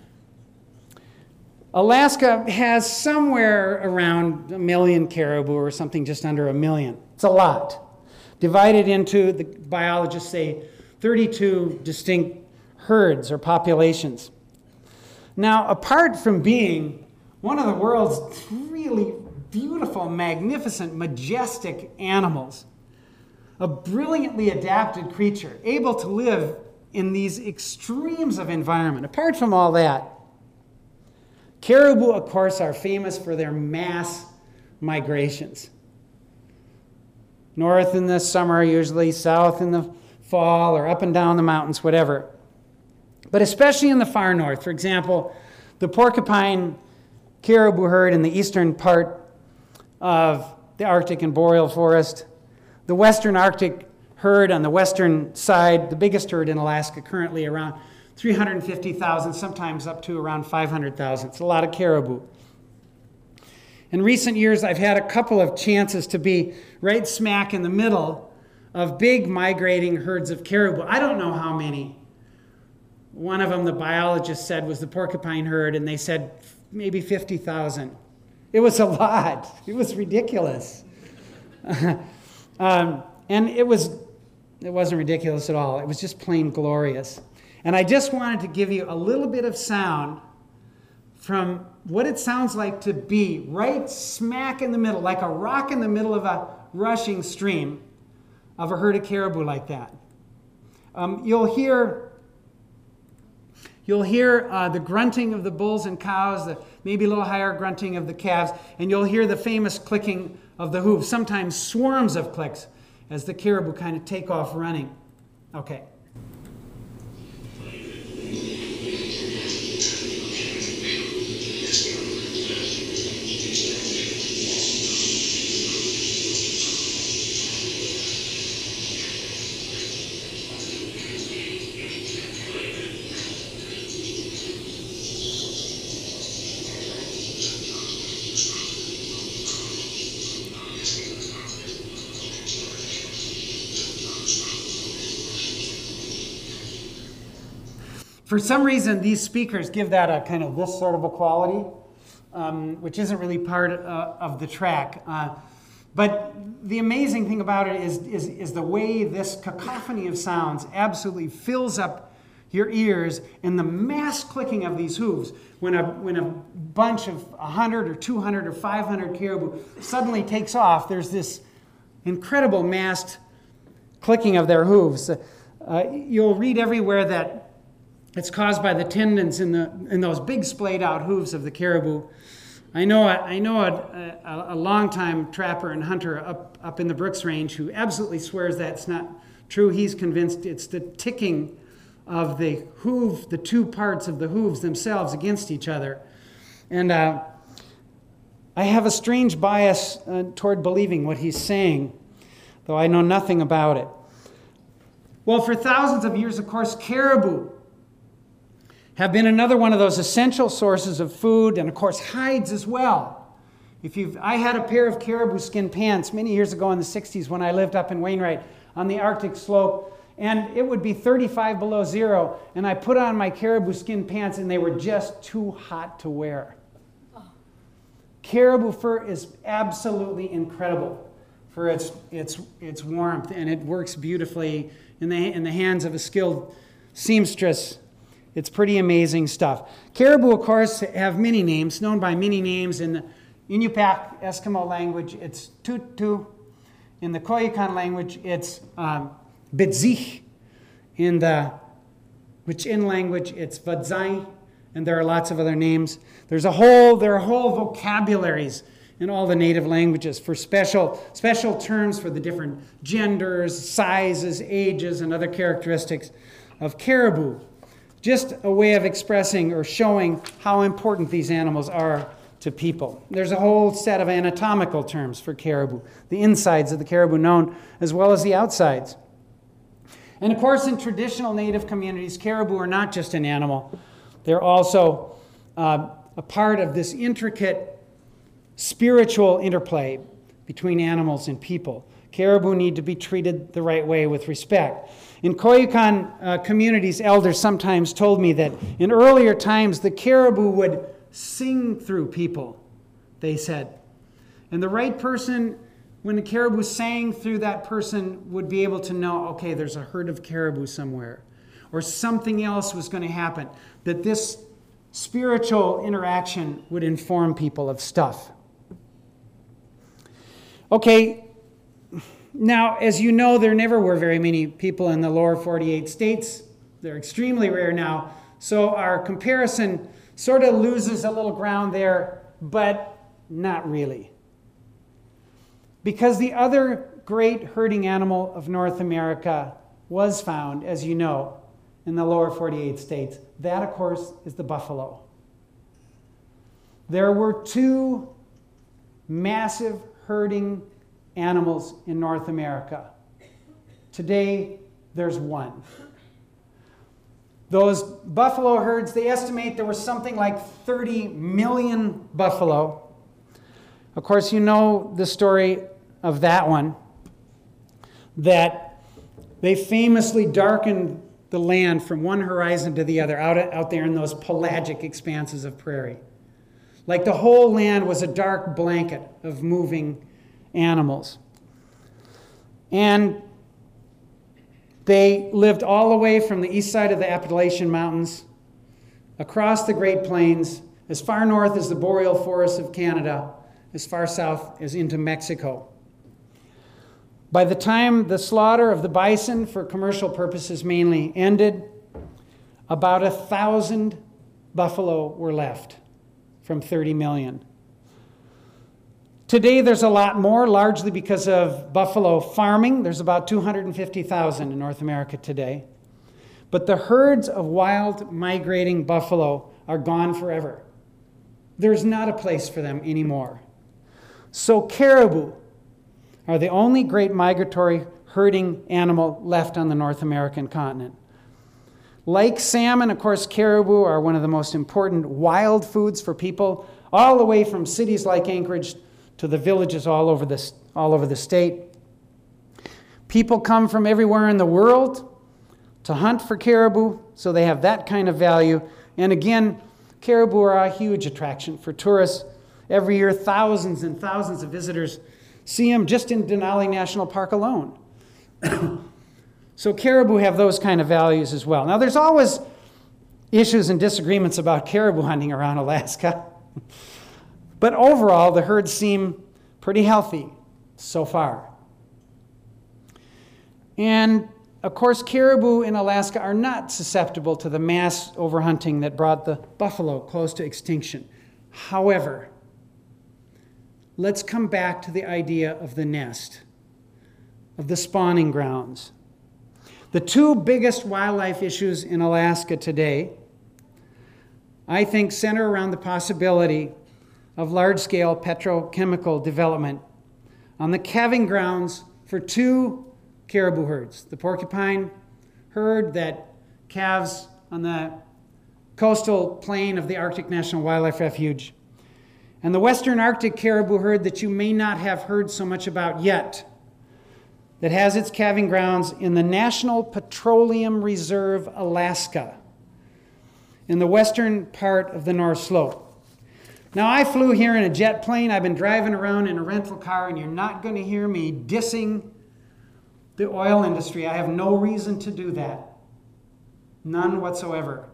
Alaska has somewhere around 1 million caribou or something just under 1 million. It's a lot. Divided into, the biologists say, 32 distinct herds or populations. Now, apart from being one of the world's really beautiful, magnificent, majestic animals, a brilliantly adapted creature, able to live in these extremes of environment, apart from all that, caribou, of course, are famous for their mass migrations. North in the summer, usually south in the fall, or up and down the mountains, whatever. But especially in the far north, for example, the porcupine caribou herd in the eastern part of the Arctic and boreal forest, the western Arctic herd on the western side, the biggest herd in Alaska currently around 350,000, sometimes up to around 500,000. It's a lot of caribou. In recent years, I've had a couple of chances to be right smack in the middle of big migrating herds of caribou. I don't know how many. One of them, the biologist said, was the porcupine herd, and they said maybe 50,000. It was a lot. It was ridiculous. And it wasn't ridiculous at all. It was just plain glorious. And I just wanted to give you a little bit of sound from what it sounds like to be right smack in the middle, like a rock in the middle of a rushing stream of a herd of caribou like that. You'll hear the grunting of the bulls and cows, the maybe a little higher grunting of the calves, and you'll hear the famous clicking of the hooves, sometimes swarms of clicks, as the caribou kind of take off running. Okay. For some reason, these speakers give that a kind of this sort of a quality, which isn't really part of the track. But the amazing thing about it is the way this cacophony of sounds absolutely fills up your ears, and the mass clicking of these hooves. When a bunch of 100 or 200 or 500 caribou suddenly takes off, there's this incredible massed clicking of their hooves. You'll read everywhere that it's caused by the tendons in those big splayed out hooves of the caribou. I know a longtime trapper and hunter up in the Brooks Range who absolutely swears that's not true. He's convinced it's the ticking of the hoof, the two parts of the hooves themselves against each other. And I have a strange bias toward believing what he's saying, though I know nothing about it. Well, for thousands of years, of course, caribou have been another one of those essential sources of food, and of course hides as well. I had a pair of caribou skin pants many years ago in the 60s when I lived up in Wainwright on the Arctic slope, and it would be 35 below zero, and I put on my caribou skin pants and they were just too hot to wear. Caribou fur is absolutely incredible for its warmth, and it works beautifully in the hands of a skilled seamstress. It's pretty amazing stuff. Caribou, of course, have many names, known by many names. In the Inupiaq Eskimo language, it's Tutu. In the Koyukon language, it's Bitzich. In the Wichin language, it's Vadzai. And there are lots of other names. There are whole vocabularies in all the native languages for special terms for the different genders, sizes, ages, and other characteristics of caribou. Just a way of expressing or showing how important these animals are to people. There's a whole set of anatomical terms for caribou, the insides of the caribou known as well as the outsides. And of course, in traditional native communities, caribou are not just an animal. They're also a part of this intricate spiritual interplay between animals and people. Caribou need to be treated the right way with respect. In Koyukon communities, elders sometimes told me that in earlier times, the caribou would sing through people, they said. And the right person, when the caribou sang through that person, would be able to know, okay, there's a herd of caribou somewhere, or something else was going to happen, that this spiritual interaction would inform people of stuff. Okay, now, as you know, there never were very many people in the lower 48 states. They're extremely rare now. So our comparison sort of loses a little ground there, but not really. Because the other great herding animal of North America was found, as you know, in the lower 48 states. That, of course, is the buffalo. There were two massive herding animals in North America. Today, there's one. Those buffalo herds, they estimate there was something like 30 million buffalo. Of course, you know the story of that one, that they famously darkened the land from one horizon to the other, out there in those pelagic expanses of prairie. Like the whole land was a dark blanket of moving animals. And they lived all the way from the east side of the Appalachian Mountains, across the Great Plains, as far north as the boreal forests of Canada, as far south as into Mexico. By the time the slaughter of the bison, for commercial purposes mainly, ended, about 1,000 buffalo were left from 30 million. Today, there's a lot more, largely because of buffalo farming. There's about 250,000 in North America today. But the herds of wild migrating buffalo are gone forever. There's not a place for them anymore. So caribou are the only great migratory herding animal left on the North American continent. Like salmon, of course, caribou are one of the most important wild foods for people, all the way from cities like Anchorage to the villages all over the state. People come from everywhere in the world to hunt for caribou, so they have that kind of value. And again, caribou are a huge attraction for tourists. Every year, thousands and thousands of visitors see them just in Denali National Park alone. So caribou have those kind of values as well. Now, there's always issues and disagreements about caribou hunting around Alaska. But overall, the herds seem pretty healthy so far. And of course, caribou in Alaska are not susceptible to the mass overhunting that brought the buffalo close to extinction. However, let's come back to the idea of the nest, of the spawning grounds. The two biggest wildlife issues in Alaska today, I think, center around the possibility of large-scale petrochemical development on the calving grounds for two caribou herds. The porcupine herd that calves on the coastal plain of the Arctic National Wildlife Refuge, and the Western Arctic caribou herd that you may not have heard so much about yet, that has its calving grounds in the National Petroleum Reserve, Alaska, in the western part of the North Slope. Now, I flew here in a jet plane. I've been driving around in a rental car, and you're not going to hear me dissing the oil industry. I have no reason to do that. None whatsoever.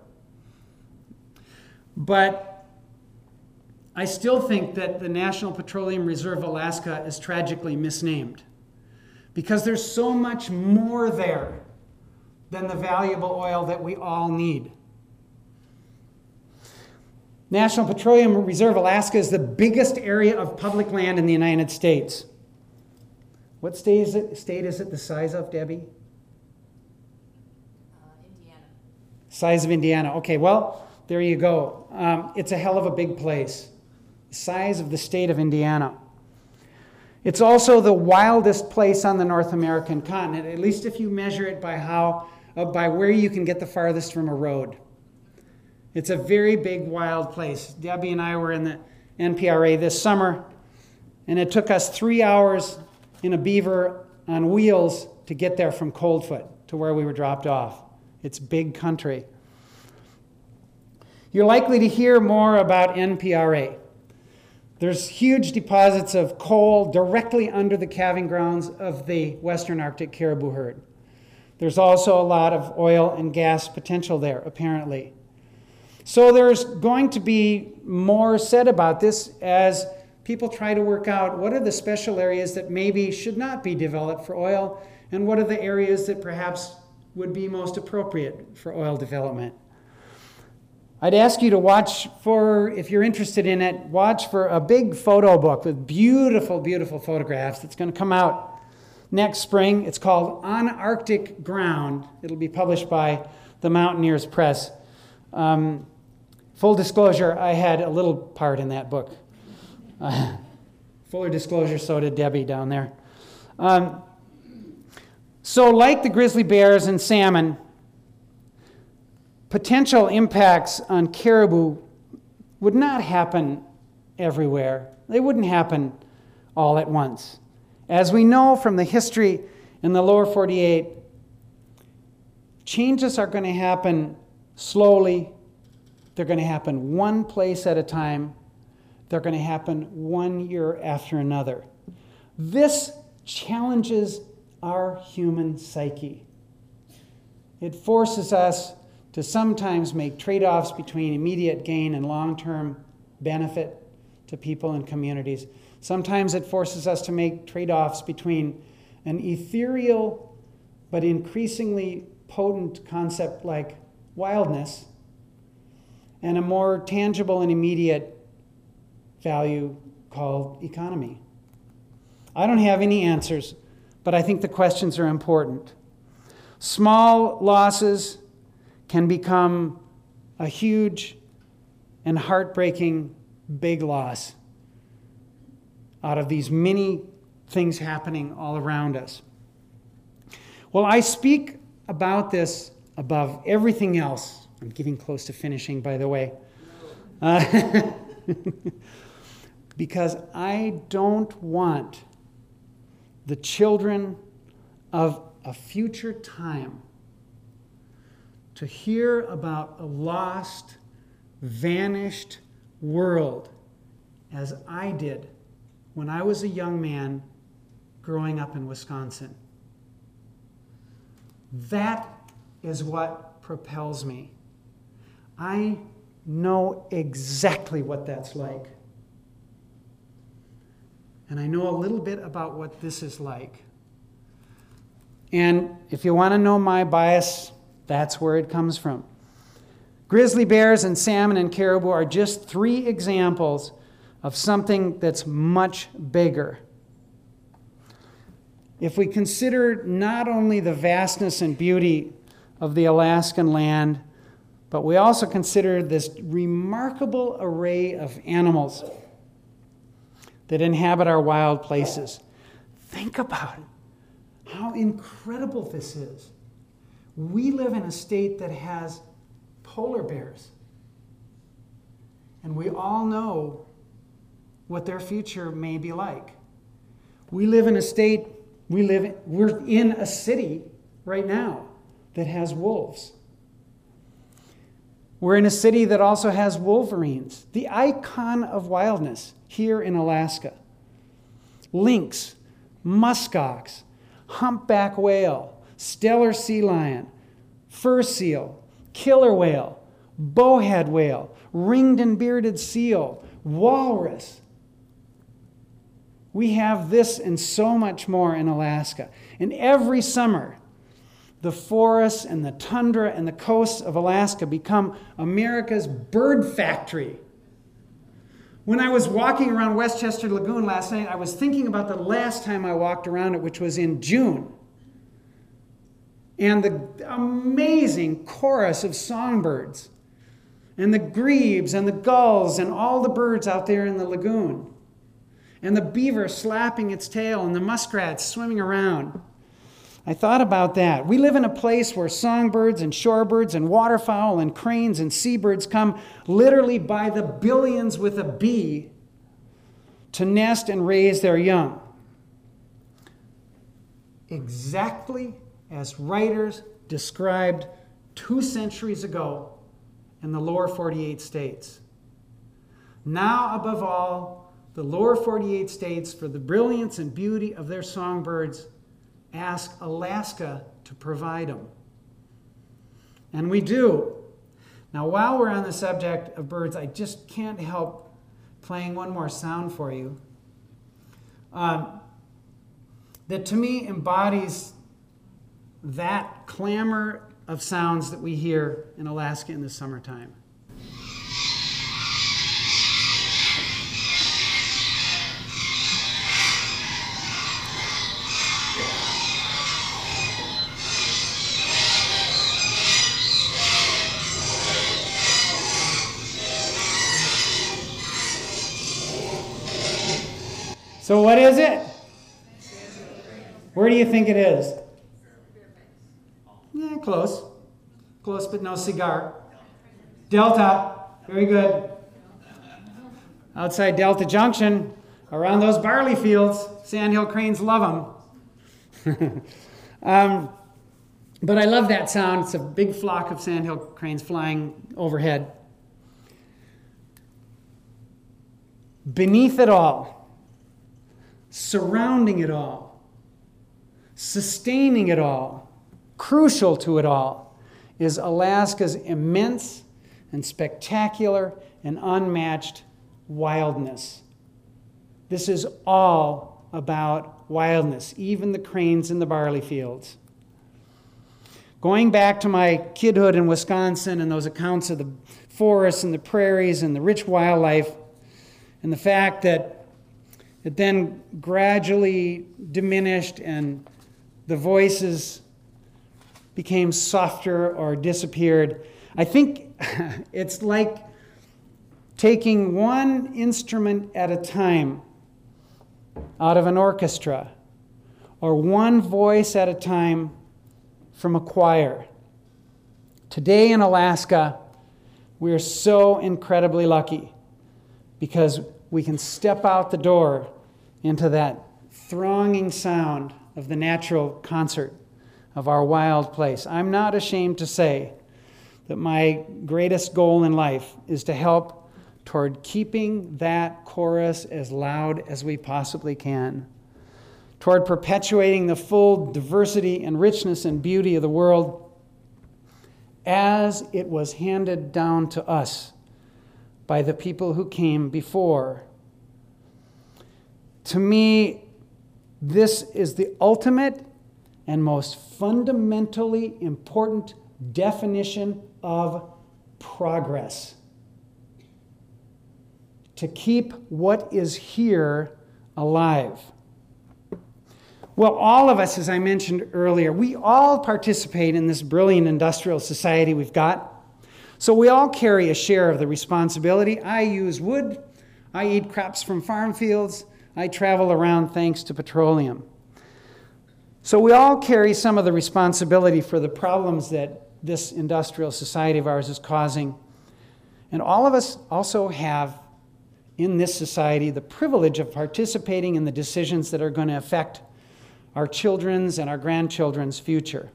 But I still think that the National Petroleum Reserve Alaska is tragically misnamed, because there's so much more there than the valuable oil that we all need. National Petroleum Reserve Alaska is the biggest area of public land in the United States. What state is it the size of, Debbie? Indiana. Size of Indiana. Okay, well, there you go. It's a hell of a big place. The size of the state of Indiana. It's also the wildest place on the North American continent, at least if you measure it by where you can get the farthest from a road. It's a very big, wild place. Debbie and I were in the NPRA this summer, and it took us 3 hours in a beaver on wheels to get there from Coldfoot to where we were dropped off. It's big country. You're likely to hear more about NPRA. There's huge deposits of coal directly under the calving grounds of the Western Arctic caribou herd. There's also a lot of oil and gas potential there, apparently. So there's going to be more said about this as people try to work out what are the special areas that maybe should not be developed for oil, and what are the areas that perhaps would be most appropriate for oil development. I'd ask you to watch for, if you're interested in it, watch for a big photo book with beautiful, beautiful photographs that's going to come out next spring. It's called On Arctic Ground. It'll be published by the Mountaineers Press. Full disclosure, I had a little part in that book. Fuller disclosure, so did Debbie down there. So like the grizzly bears and salmon, potential impacts on caribou would not happen everywhere. They wouldn't happen all at once. As we know from the history in the lower 48, changes are going to happen slowly. They're going to happen one place at a time. They're going to happen 1 year after another. This challenges our human psyche. It forces us to sometimes make trade-offs between immediate gain and long-term benefit to people and communities. Sometimes it forces us to make trade-offs between an ethereal but increasingly potent concept like wildness and a more tangible and immediate value called economy. I don't have any answers, but I think the questions are important. Small losses can become a huge and heartbreaking big loss out of these many things happening all around us. Well, I speak about this above everything else. I'm getting close to finishing, by the way. Because I don't want the children of a future time to hear about a lost, vanished world as I did when I was a young man growing up in Wisconsin. That is what propels me. I know exactly what that's like. And I know a little bit about what this is like. And if you want to know my bias, that's where it comes from. Grizzly bears and salmon and caribou are just 3 examples of something that's much bigger. If we consider not only the vastness and beauty of the Alaskan land, but we also consider this remarkable array of animals that inhabit our wild places. Think about it. How incredible this is. We live in a state that has polar bears. And we all know what their future may be like. We live in a state, we're in a city right now that has wolves. We're in a city that also has wolverines, the icon of wildness here in Alaska. Lynx, muskox, humpback whale, stellar sea lion, fur seal, killer whale, bowhead whale, ringed and bearded seal, walrus. We have this and so much more in Alaska. And every summer, the forests and the tundra and the coasts of Alaska become America's bird factory. When I was walking around Westchester Lagoon last night, I was thinking about the last time I walked around it, which was in June. And the amazing chorus of songbirds, and the grebes and the gulls and all the birds out there in the lagoon, and the beaver slapping its tail and the muskrats swimming around. I thought about that. We live in a place where songbirds and shorebirds and waterfowl and cranes and seabirds come literally by the billions with a B to nest and raise their young. Exactly as writers described 2 centuries ago in the lower 48 states. Now, above all, the lower 48 states, for the brilliance and beauty of their songbirds, ask Alaska to provide them. And we do. Now, while we're on the subject of birds, I just can't help playing one more sound for you that to me embodies that clamor of sounds that we hear in Alaska in the summertime. So what is it? Where do you think it is? Yeah, close. Close, but no cigar. Delta. Very good. Outside Delta Junction, around those barley fields, sandhill cranes love them. But I love that sound. It's a big flock of sandhill cranes flying overhead. Beneath it all, surrounding it all, sustaining it all, crucial to it all, is Alaska's immense and spectacular and unmatched wildness. This is all about wildness, even the cranes in the barley fields. Going back to my kidhood in Wisconsin and those accounts of the forests and the prairies and the rich wildlife, and the fact that it then gradually diminished and the voices became softer or disappeared. I think it's like taking one instrument at a time out of an orchestra, or one voice at a time from a choir. Today in Alaska, we are so incredibly lucky because we can step out the door into that thronging sound of the natural concert of our wild place. I'm not ashamed to say that my greatest goal in life is to help toward keeping that chorus as loud as we possibly can, toward perpetuating the full diversity and richness and beauty of the world as it was handed down to us by the people who came before. To me, this is the ultimate and most fundamentally important definition of progress. To keep what is here alive. Well, all of us, as I mentioned earlier, we all participate in this brilliant industrial society we've got. So we all carry a share of the responsibility. I use wood. I eat crops from farm fields. I travel around thanks to petroleum. So we all carry some of the responsibility for the problems that this industrial society of ours is causing. And all of us also have in this society the privilege of participating in the decisions that are going to affect our children's and our grandchildren's future.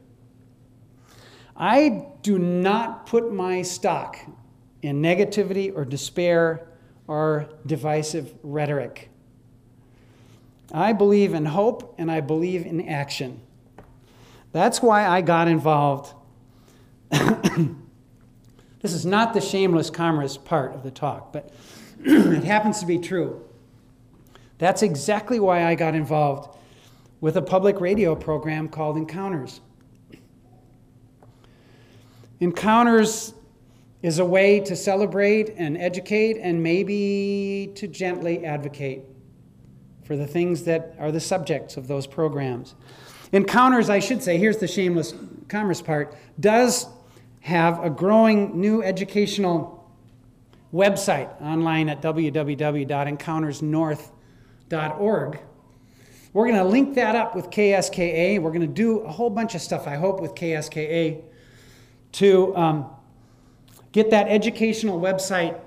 I do not put my stock in negativity or despair or divisive rhetoric. I believe in hope and I believe in action. That's why I got involved. This is not the shameless commerce part of the talk, but it happens to be true. That's exactly why I got involved with a public radio program called Encounters. Encounters is a way to celebrate and educate and maybe to gently advocate for the things that are the subjects of those programs. Encounters, I should say, here's the shameless commerce part, does have a growing new educational website online at www.encountersnorth.org. We're going to link that up with KSKA. We're going to do a whole bunch of stuff, I hope, with KSKA to get that educational website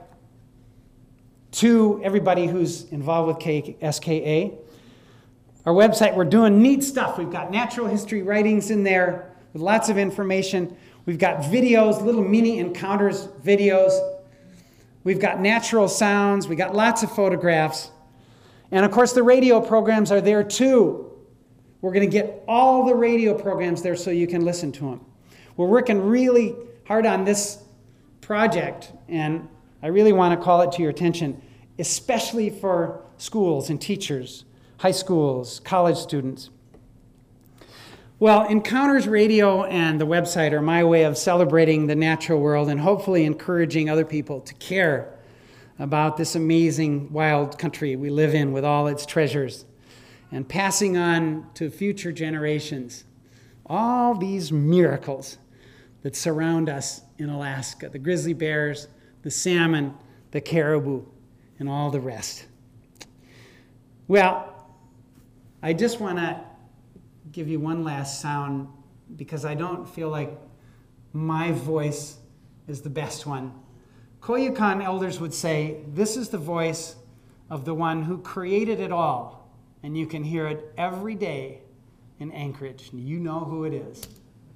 to everybody who's involved with KSKA. Our website, we're doing neat stuff. We've got natural history writings in there with lots of information. We've got videos, little mini encounters videos. We've got natural sounds. We got lots of photographs. And of course, the radio programs are there too. We're going to get all the radio programs there so you can listen to them. We're working really hard on this project, and I really want to call it to your attention, especially for schools and teachers, high schools, college students. Well, Encounters Radio and the website are my way of celebrating the natural world and hopefully encouraging other people to care about this amazing wild country we live in with all its treasures and passing on to future generations all these miracles that surround us in Alaska, the grizzly bears, the salmon, the caribou, and all the rest. Well, I just want to give you one last sound because I don't feel like my voice is the best one. Koyukon elders would say, this is the voice of the one who created it all, and you can hear it every day in Anchorage. You know who it is.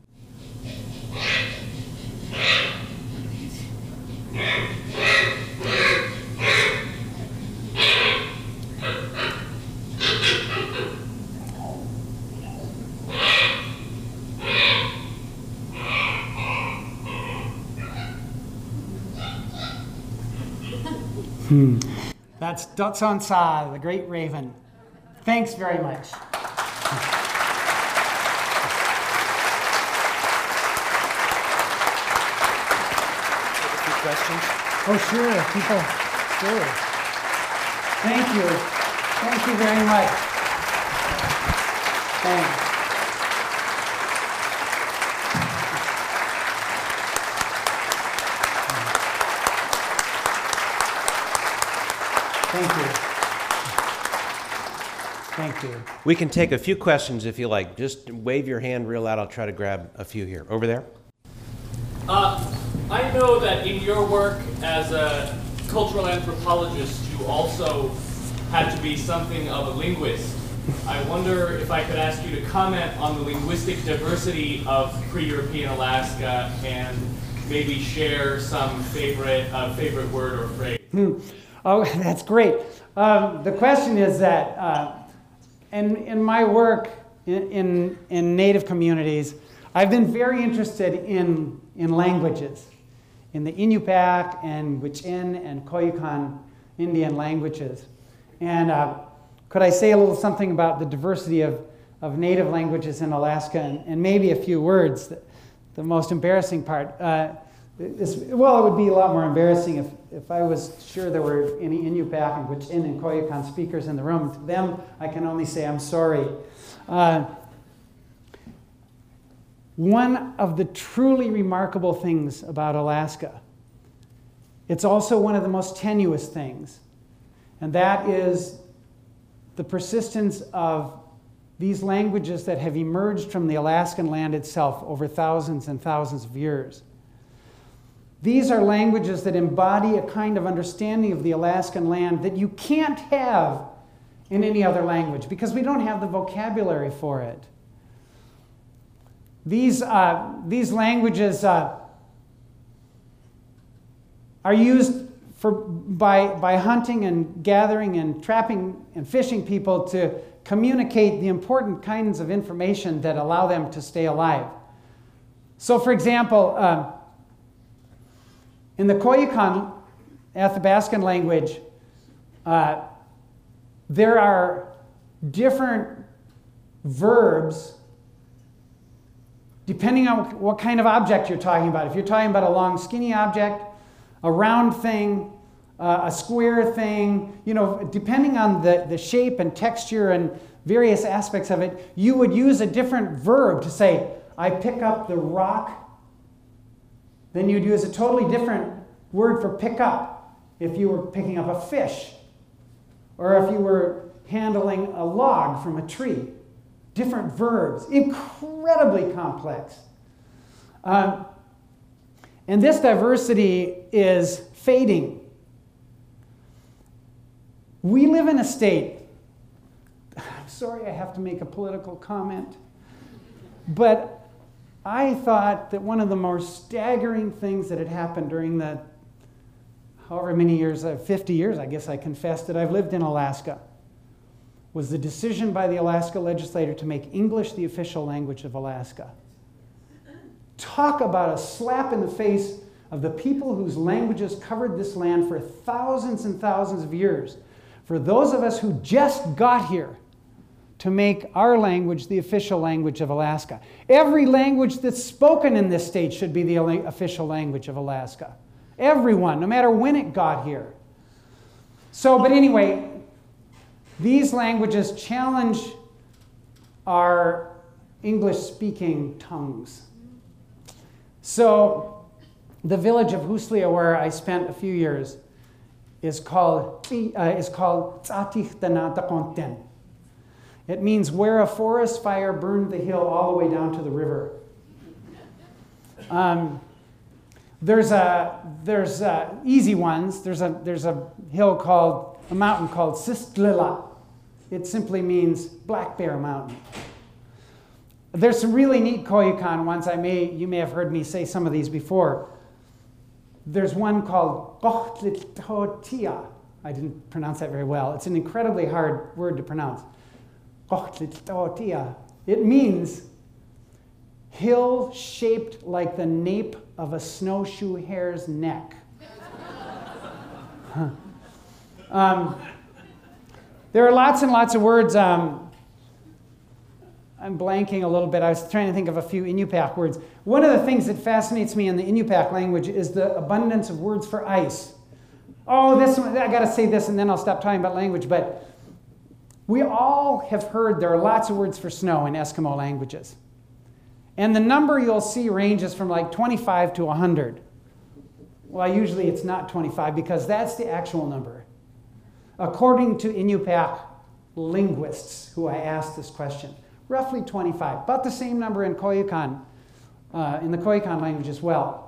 That's Dotson-sa, the great raven. Thanks very much. Questions? Oh, sure, people, sure. Thank you. Thank you very much. Thanks. Thank you. Thank you. We can take a few questions if you like. Just wave your hand real loud. I'll try to grab a few here. Over there. I know that in your work as a cultural anthropologist, you also had to be something of a linguist. I wonder if I could ask you to comment on the linguistic diversity of pre-European Alaska and maybe share some favorite word or phrase. Oh, that's great. The question is that in my work in Native communities, I've been very interested in languages, in the Inupiaq and Gwich'in and Koyukon Indian languages. And could I say a little something about the diversity of Native languages in Alaska, and maybe a few words? The most embarrassing part. Well, it would be a lot more embarrassing if I was sure there were any Inupiaq and Gwich'in and Koyukon speakers in the room. To them, I can only say I'm sorry. One of the truly remarkable things about Alaska, it's also one of the most tenuous things, and that is the persistence of these languages that have emerged from the Alaskan land itself over thousands and thousands of years. These are languages that embody a kind of understanding of the Alaskan land that you can't have in any other language because we don't have the vocabulary for it. These languages are used by hunting and gathering and trapping and fishing people to communicate the important kinds of information that allow them to stay alive. So, for example, in the Koyukon Athabaskan language, there are different verbs depending on what kind of object you're talking about. If you're talking about a long, skinny object, a round thing, a square thing, depending on the shape and texture and various aspects of it, you would use a different verb to say, I pick up the rock. Then you'd use a totally different word for pick up if you were picking up a fish or if you were handling a log from a tree. Different verbs, incredibly complex. And this diversity is fading. We live in a state, I'm sorry I have to make a political comment, but I thought that one of the more staggering things that had happened during the however many years, 50 years I guess I confessed that I've lived in Alaska, was the decision by the Alaska legislature to make English the official language of Alaska. Talk about a slap in the face of the people whose languages covered this land for thousands and thousands of years. For those of us who just got here, to make our language the official language of Alaska. Every language that's spoken in this state should be the official language of Alaska. Everyone, no matter when it got here. So, but anyway, these languages challenge our English-speaking tongues. So, the village of Huslia, where I spent a few years, is called Tsatich Danatakonten. It means where a forest fire burned the hill all the way down to the river. There's easy ones. There's a mountain called Sistlila. It simply means Black Bear Mountain. There's some really neat Koyukon ones. You may have heard me say some of these before. There's one called Bochtlitotia. I didn't pronounce that very well. It's an incredibly hard word to pronounce. Bochtlitotia. It means hill shaped like the nape of a snowshoe hare's neck. There are lots and lots of words. I'm blanking a little bit. I was trying to think of a few Inupiaq words. One of the things that fascinates me in the Inupiaq language is the abundance of words for ice. Oh, this one, I got to say this and then I'll stop talking about language. But we all have heard there are lots of words for snow in Eskimo languages. And the number you'll see ranges from like 25 to 100. Well, usually it's not 25 because that's the actual number. According to Inupiaq linguists who I asked this question, roughly 25. About the same number in Koyukon, in the Koyukon language as well.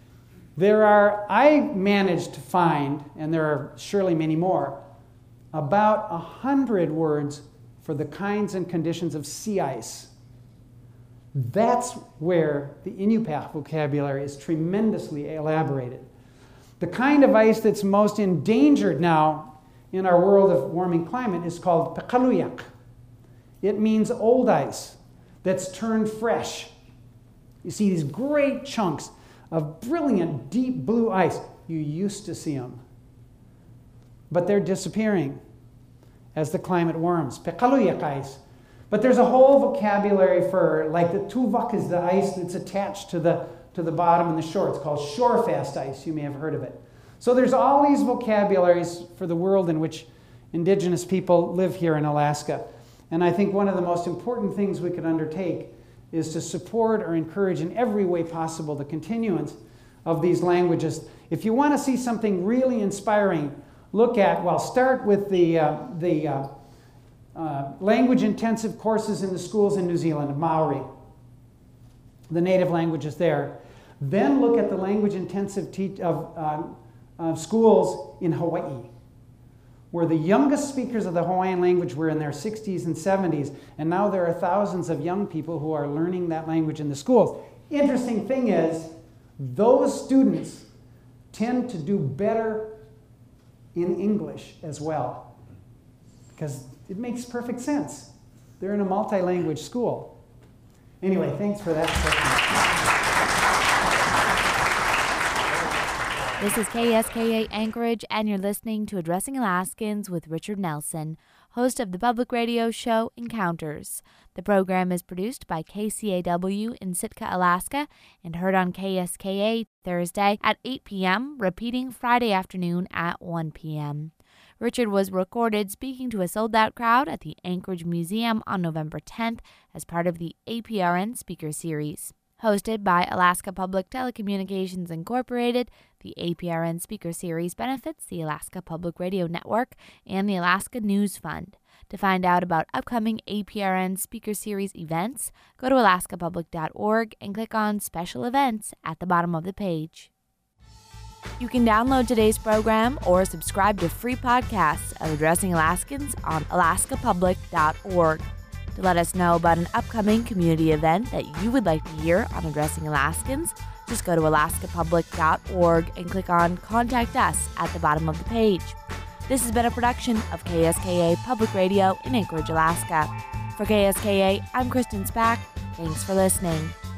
I managed to find, and there are surely many more, about 100 words for the kinds and conditions of sea ice. That's where the Inupiaq vocabulary is tremendously elaborated. The kind of ice that's most endangered now in our world of warming climate is called Piqaluyak. It means old ice that's turned fresh. You see these great chunks of brilliant deep blue ice. You used to see them, but they're disappearing as the climate warms. Piqaluyak ice. But there's a whole vocabulary for, like the tuvok is the ice that's attached to the bottom and the shore. It's called shore-fast ice. You may have heard of it. So there's all these vocabularies for the world in which indigenous people live here in Alaska. And I think one of the most important things we could undertake is to support or encourage in every way possible the continuance of these languages. If you want to see something really inspiring, start with the language-intensive courses in the schools in New Zealand, Maori, the native languages there. Then look at the language-intensive schools in Hawaii, where the youngest speakers of the Hawaiian language were in their 60s and 70s, and now there are thousands of young people who are learning that language in the schools. Interesting thing is, those students tend to do better in English as well, because it makes perfect sense. They're in a multi-language school. Anyway, thanks for that session. This is KSKA Anchorage, and you're listening to Addressing Alaskans with Richard Nelson, host of the public radio show Encounters. The program is produced by KCAW in Sitka, Alaska, and heard on KSKA Thursday at 8 p.m., repeating Friday afternoon at 1 p.m. Richard was recorded speaking to a sold-out crowd at the Anchorage Museum on November 10th as part of the APRN Speaker Series. Hosted by Alaska Public Telecommunications Incorporated, the APRN Speaker Series benefits the Alaska Public Radio Network and the Alaska News Fund. To find out about upcoming APRN Speaker Series events, go to alaskapublic.org and click on Special Events at the bottom of the page. You can download today's program or subscribe to free podcasts of Addressing Alaskans on alaskapublic.org. To let us know about an upcoming community event that you would like to hear on Addressing Alaskans, just go to alaskapublic.org and click on Contact Us at the bottom of the page. This has been a production of KSKA Public Radio in Anchorage, Alaska. For KSKA, I'm Kristen Spack. Thanks for listening.